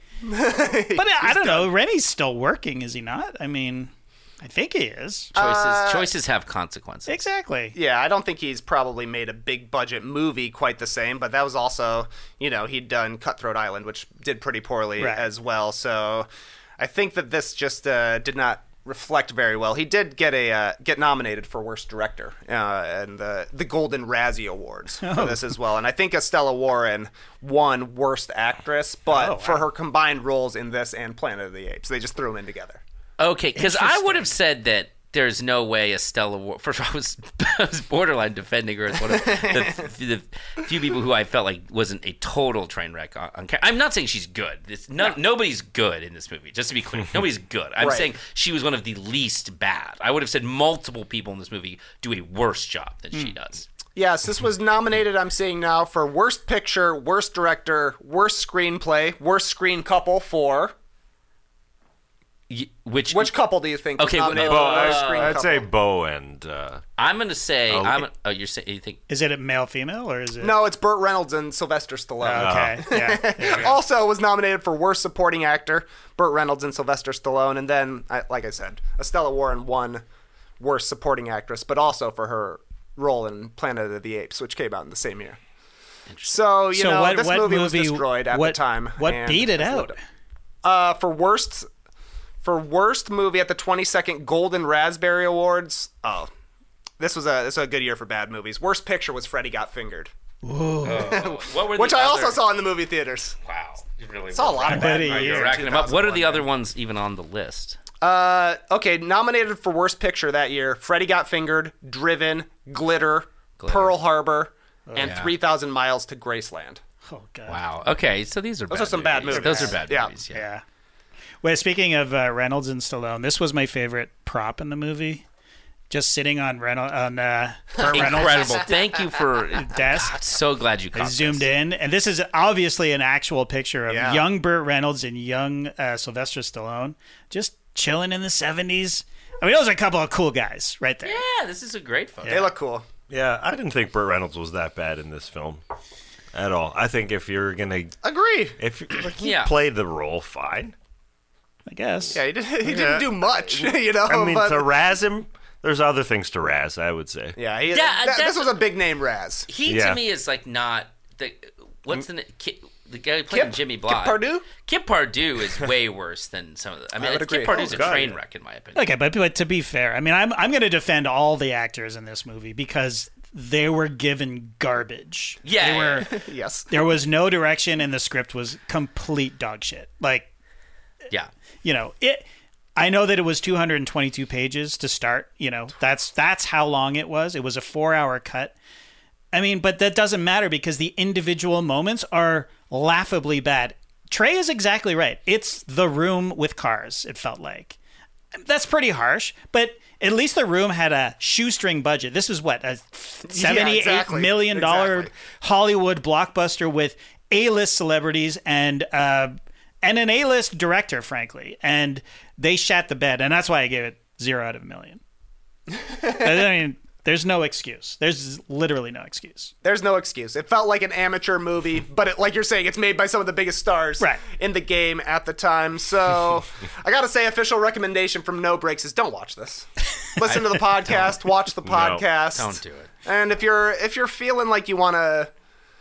But I don't know. Rennie's still working, is he not? I mean, I think he is. choices choices have consequences. Exactly. Yeah, I don't think he's probably made a big budget movie quite the same, but that was also, you know, he'd done Cutthroat Island, which did pretty poorly Right. as well. So I think that this just uh, did not reflect very well. He did get a uh, get nominated for Worst Director uh, and the the Golden Razzie Awards for this as well. And I think Estella Warren won Worst Actress, but Oh, wow. for her combined roles in this and Planet of the Apes, they just threw them in together. Okay, because I would have said that there's no way Estella War. First of all, I was, I was borderline defending her as one of the, the few people who I felt like wasn't a total train wreck on, on I'm not saying she's good. It's no, Nobody's good in this movie, just to be clear. Nobody's good. I'm Right. saying she was one of the least bad. I would have said multiple people in this movie do a worse job than she does. Yes, this was nominated, I'm seeing now, for Worst Picture, Worst Director, Worst Screenplay, Worst Screen Couple for... Y- Which, Which couple do you think Okay, was nominated Bo- for Worst uh, Screen I'd Couple? say Bo and uh, I'm going to say, Oh, I'm, it- oh, you're saying, you think, Is it a male, female, or is it? No, it's Burt Reynolds and Sylvester Stallone. Okay. Yeah. There we go. Also was nominated for Worst Supporting Actor, Burt Reynolds and Sylvester Stallone, and then, I- like I said, Estella Warren won Worst Supporting Actress, but also for her role in Planet of the Apes, which came out in the same year. So, you so know, what, this what movie, movie was destroyed at what, the time. What and beat it it's out? loaded. Uh, for worst, for worst movie at the twenty-second Golden Raspberry Awards. Oh, this was a this was a good year for bad movies. Worst picture was Freddy Got Fingered, what were the which I also other- saw in the movie theaters. Wow. You really Saw a lot of bad bet he movies. is. in racking them up. What are the two thousand one, other man. ones even on the list? Uh, okay, nominated for worst picture that year: Freddy Got Fingered, Driven, Glitter, Pearl Harbor, and yeah. three thousand Miles to Graceland. Oh God. Wow. Okay, so these are Those bad are some bad movies. movies. Those are bad Yeah. movies. Yeah. Yeah. Well, speaking of uh, Reynolds and Stallone, this was my favorite prop in the movie. Just sitting on Reynolds on uh, Burt Reynolds' Incredible. Thank you for. desk. God, so glad you I caught zoomed this. in, and this is obviously an actual picture of Yeah. young Burt Reynolds and young uh, Sylvester Stallone just chilling in the seventies. I mean, those are a couple of cool guys right there. Yeah, this is a great photo. They look cool. yeah, I didn't think Burt Reynolds was that bad in this film at all. I think if you're gonna, Agree. if like, he Yeah. played the role fine. I guess. Yeah, he, did, he Yeah. didn't do much, you know. I mean, but, to razz him, there's other things to razz. I would say. yeah, he, Yeah, that- that's- this was a big name Raz. He Yeah. to me is like not the what's the na- Ki- the guy playing Kip- Jimmy Kip Bly. Pardue? Kip Pardue is way worse than some of the. I mean, would Kip agree. Pardue's Oh, a God, train yeah. wreck in my opinion. Okay, but, but to be fair, I mean, I'm I'm going to defend all the actors in this movie because they were given garbage. Yeah. They were. Yes. There was no direction, and the script was complete dog shit. Like, Yeah. you know, it. I know that it was two hundred twenty-two pages to start. You know, that's that's how long it was. It was a four-hour cut. I mean, but that doesn't matter because the individual moments are laughably bad. Trey is exactly right. It's The Room with cars, it felt like. That's pretty harsh, but at least The Room had a shoestring budget. This is what, a seventy-eight exactly. million dollars Exactly. Hollywood blockbuster with A-list celebrities and uh, and an A-list director, frankly. And they shat the bed, and that's why I gave it zero out of a million. I mean, there's no excuse. There's literally no excuse. There's no excuse. It felt like an amateur movie, but it, like you're saying, it's made by some of the biggest stars Right. in the game at the time. So I gotta say, official recommendation from No Breaks is don't watch this. Listen to the podcast, watch the podcast. Don't do it. And if you're if you're feeling like you want to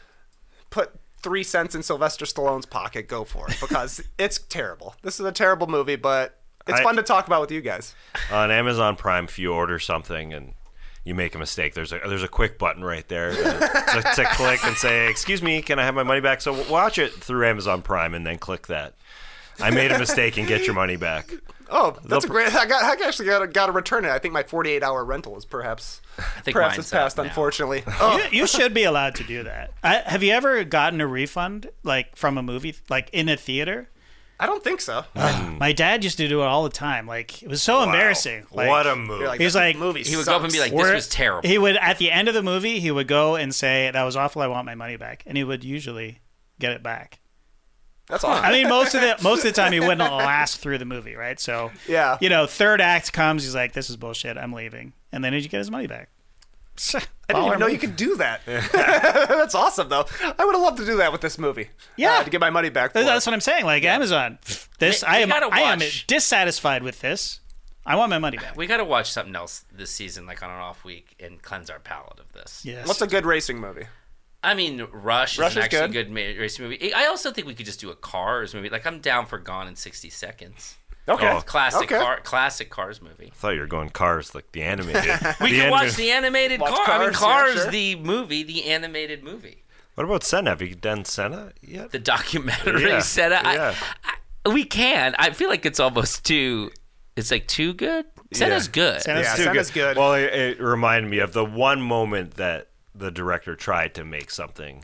put three cents in Sylvester Stallone's pocket, go for it because it's terrible. This is a terrible movie, but it's I- fun to talk about with you guys. On Amazon Prime, if you order something and you make a mistake, there's a there's a quick button right there to, to, to click and say, "Excuse me, can I have my money back?" So watch it through Amazon Prime and then click that. I made a mistake and get your money back. Oh, that's a They'll- great. I got. I actually got to, got to return it. I think my forty-eight hour rental is perhaps. I think Perhaps mine's it's passed, up now. unfortunately. Oh, You, you should be allowed to do that. I, have you ever gotten a refund, like, from a movie, like, in a theater? I don't think so. My dad used to do it all the time. Like, it was so embarrassing. Like, what a movie! You're like, He's "This like- movie He would go up and be sucks." like, "This We're- was terrible." He would, at the end of the movie, he would go and say, "That was awful. I want my money back," and he would usually get it back. That's awesome. I mean, most of the most of the time, he wouldn't last through the movie, right? So, Yeah. you know, third act comes, he's like, "This is bullshit. I'm leaving," and then he'd get his money back. I didn't even know you could do that. That's awesome, though. I would have loved to do that with this movie. Yeah. uh, to get my money back. For That's it. what I'm saying. Like Amazon, this We- I we am gotta I am watch- dissatisfied with this. I want my money back. We got to watch something else this season, like on an off week, and cleanse our palate of this. Yes. What's a good racing movie? I mean, Rush, Rush is an is actually good. good ma- racing movie. I also think we could just do a Cars movie. Like, I'm down for Gone in sixty seconds. Okay. Oh, Classic, Okay. car, classic Cars movie. I thought you were going Cars, like the animated. We The can anim- watch the animated Watch car. I mean, Cars, yeah, Cars, sure. the movie, the animated movie, What about Senna? Have you done Senna yet? the documentary Yeah, set up. yeah. I, I, we can. I feel like it's almost too. It's like too good. Senna's Yeah. good. Senna's Yeah, Too Senna's good. Well, it, it reminded me of the one moment that the director tried to make something,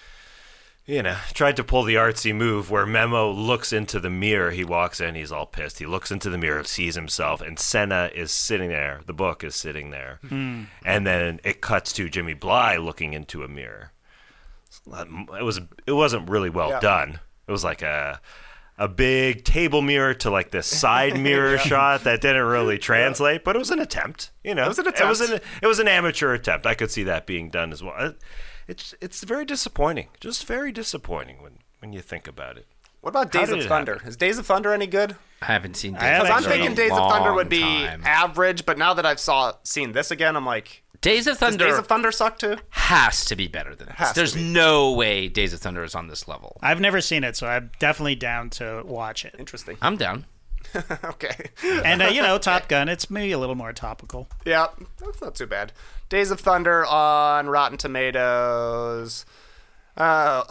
you know, tried to pull the artsy move where Memo looks into the mirror. He walks in, he's all pissed. He looks into the mirror, sees himself, and Senna is sitting there. The book is sitting there. And then it cuts to Jimmy Bly looking into a mirror. It was it wasn't really well Yeah. done. It was like a a big table mirror to like this side mirror shot that didn't really translate, but it was an attempt. You know, It was an It was attempt. an, it was an amateur attempt. I could see that being done as well. It- It's it's very disappointing. Just very disappointing when when you think about it. What about How Days did of it Thunder? happen? Is Days of Thunder any good? I haven't seen. Days I of haven't Because I'm Thunder in thinking a Days of Thunder long would be time. average, but now that I've saw seen this again, I'm like, Days of does Thunder Days of Thunder suck too? has to be better than this. Has to There's be. no way Days of Thunder is on this level. I've never seen it, so I'm definitely down to watch it. Interesting. I'm down. Okay. And uh, you know, Top Gun, it's maybe a little more topical. Yeah, that's not too bad. Days of Thunder on Rotten Tomatoes. Uh,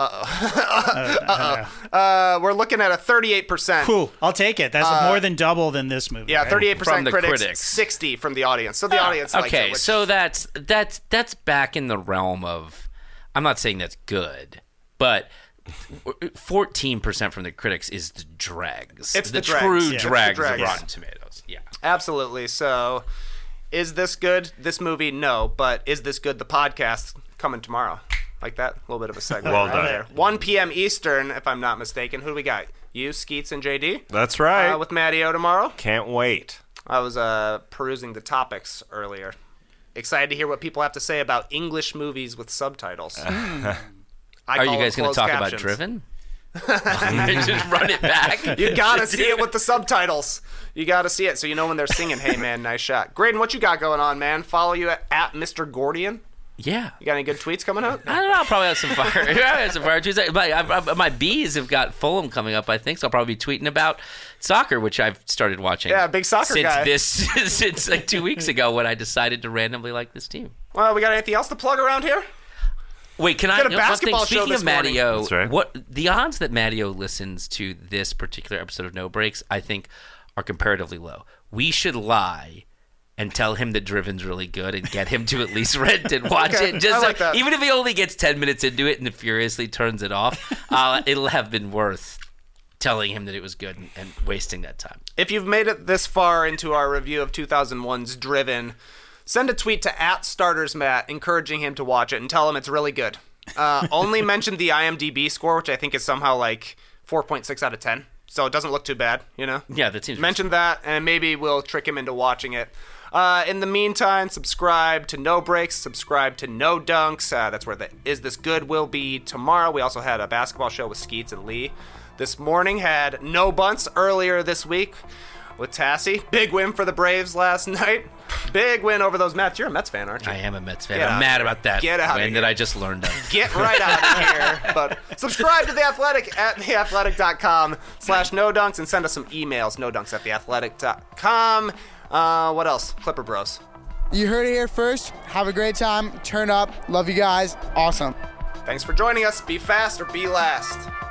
uh, uh, we're looking at a thirty-eight percent. Cool, I'll take it. That's more than double than this movie. Yeah, right? thirty-eight From percent the critics, critics. sixty from the audience. So the audience likes Okay, it, which- so that's that's that's back in the realm of. I'm not saying that's good, but fourteen percent from the critics is the dregs. It's the the dregs. true Yeah. It's the dregs, dregs. of Rotten Tomatoes. Yeah. absolutely. So, is this good? This movie, no. But is this good? The podcast coming tomorrow, like that. A little bit of a segue. Well right done. there. one p.m. Eastern, if I'm not mistaken. Who do we got? You, Skeets, and J D. That's right. Uh, with Matty O tomorrow. Can't wait. I was uh, perusing the topics earlier. Excited to hear what people have to say about English movies with subtitles. I Are call you it guys going to closed talk captions. about Driven? Just run it back. You gotta see it with the subtitles. You gotta see it so you know when they're singing, "Hey man, nice shot." Graydon, what you got going on, man? Follow you at, at Mister Gordian. Yeah. You got any good tweets coming out? I don't know. I'll probably have some fire. I have some fire tweets. My, I, I, my bees have got Fulham coming up, I think, so I'll probably be tweeting about soccer, which I've started watching. Yeah, big soccer since guy. This since like two weeks ago when I decided to randomly like this team. Well, we got anything else to plug around here? Wait, can I? Did a you know, one basketball thing, show speaking this of Matteo, That's right. what the odds that Matteo listens to this particular episode of No Breaks, I think, are comparatively low. We should lie and tell him that Driven's really good and get him to at least rent and watch Okay, it. Just I like so, that. even if he only gets ten minutes into it and furiously turns it off, uh, it'll have been worth telling him that it was good and, and wasting that time. If you've made it this far into our review of two thousand one's Driven, send a tweet to at StartersMatt encouraging him to watch it and tell him it's really good. Uh, only mention the IMDb score, which I think is somehow like four point six out of ten. So it doesn't look too bad, you know? Yeah, that seems... Mention that, and maybe we'll trick him into watching it. Uh, in the meantime, subscribe to No Breaks, subscribe to No Dunks. Uh, that's where the Is This Good will be tomorrow. We also had a basketball show with Skeets and Lee. This morning had No Bunts earlier this week with Tassie. Big win for the Braves last night. Big win over those Mets. You're a Mets fan, aren't you? I am a Mets fan. Get I'm out mad of about that Get out of win here. that I just learned of. Get right out of here. But subscribe to The Athletic at theathletic.com slash no dunks and send us some emails. No dunks at theathletic dot com. Uh, what else? Clipper Bros. You heard it here first. Have a great time. Turn up. Love you guys. Awesome. Thanks for joining us. Be fast or be last.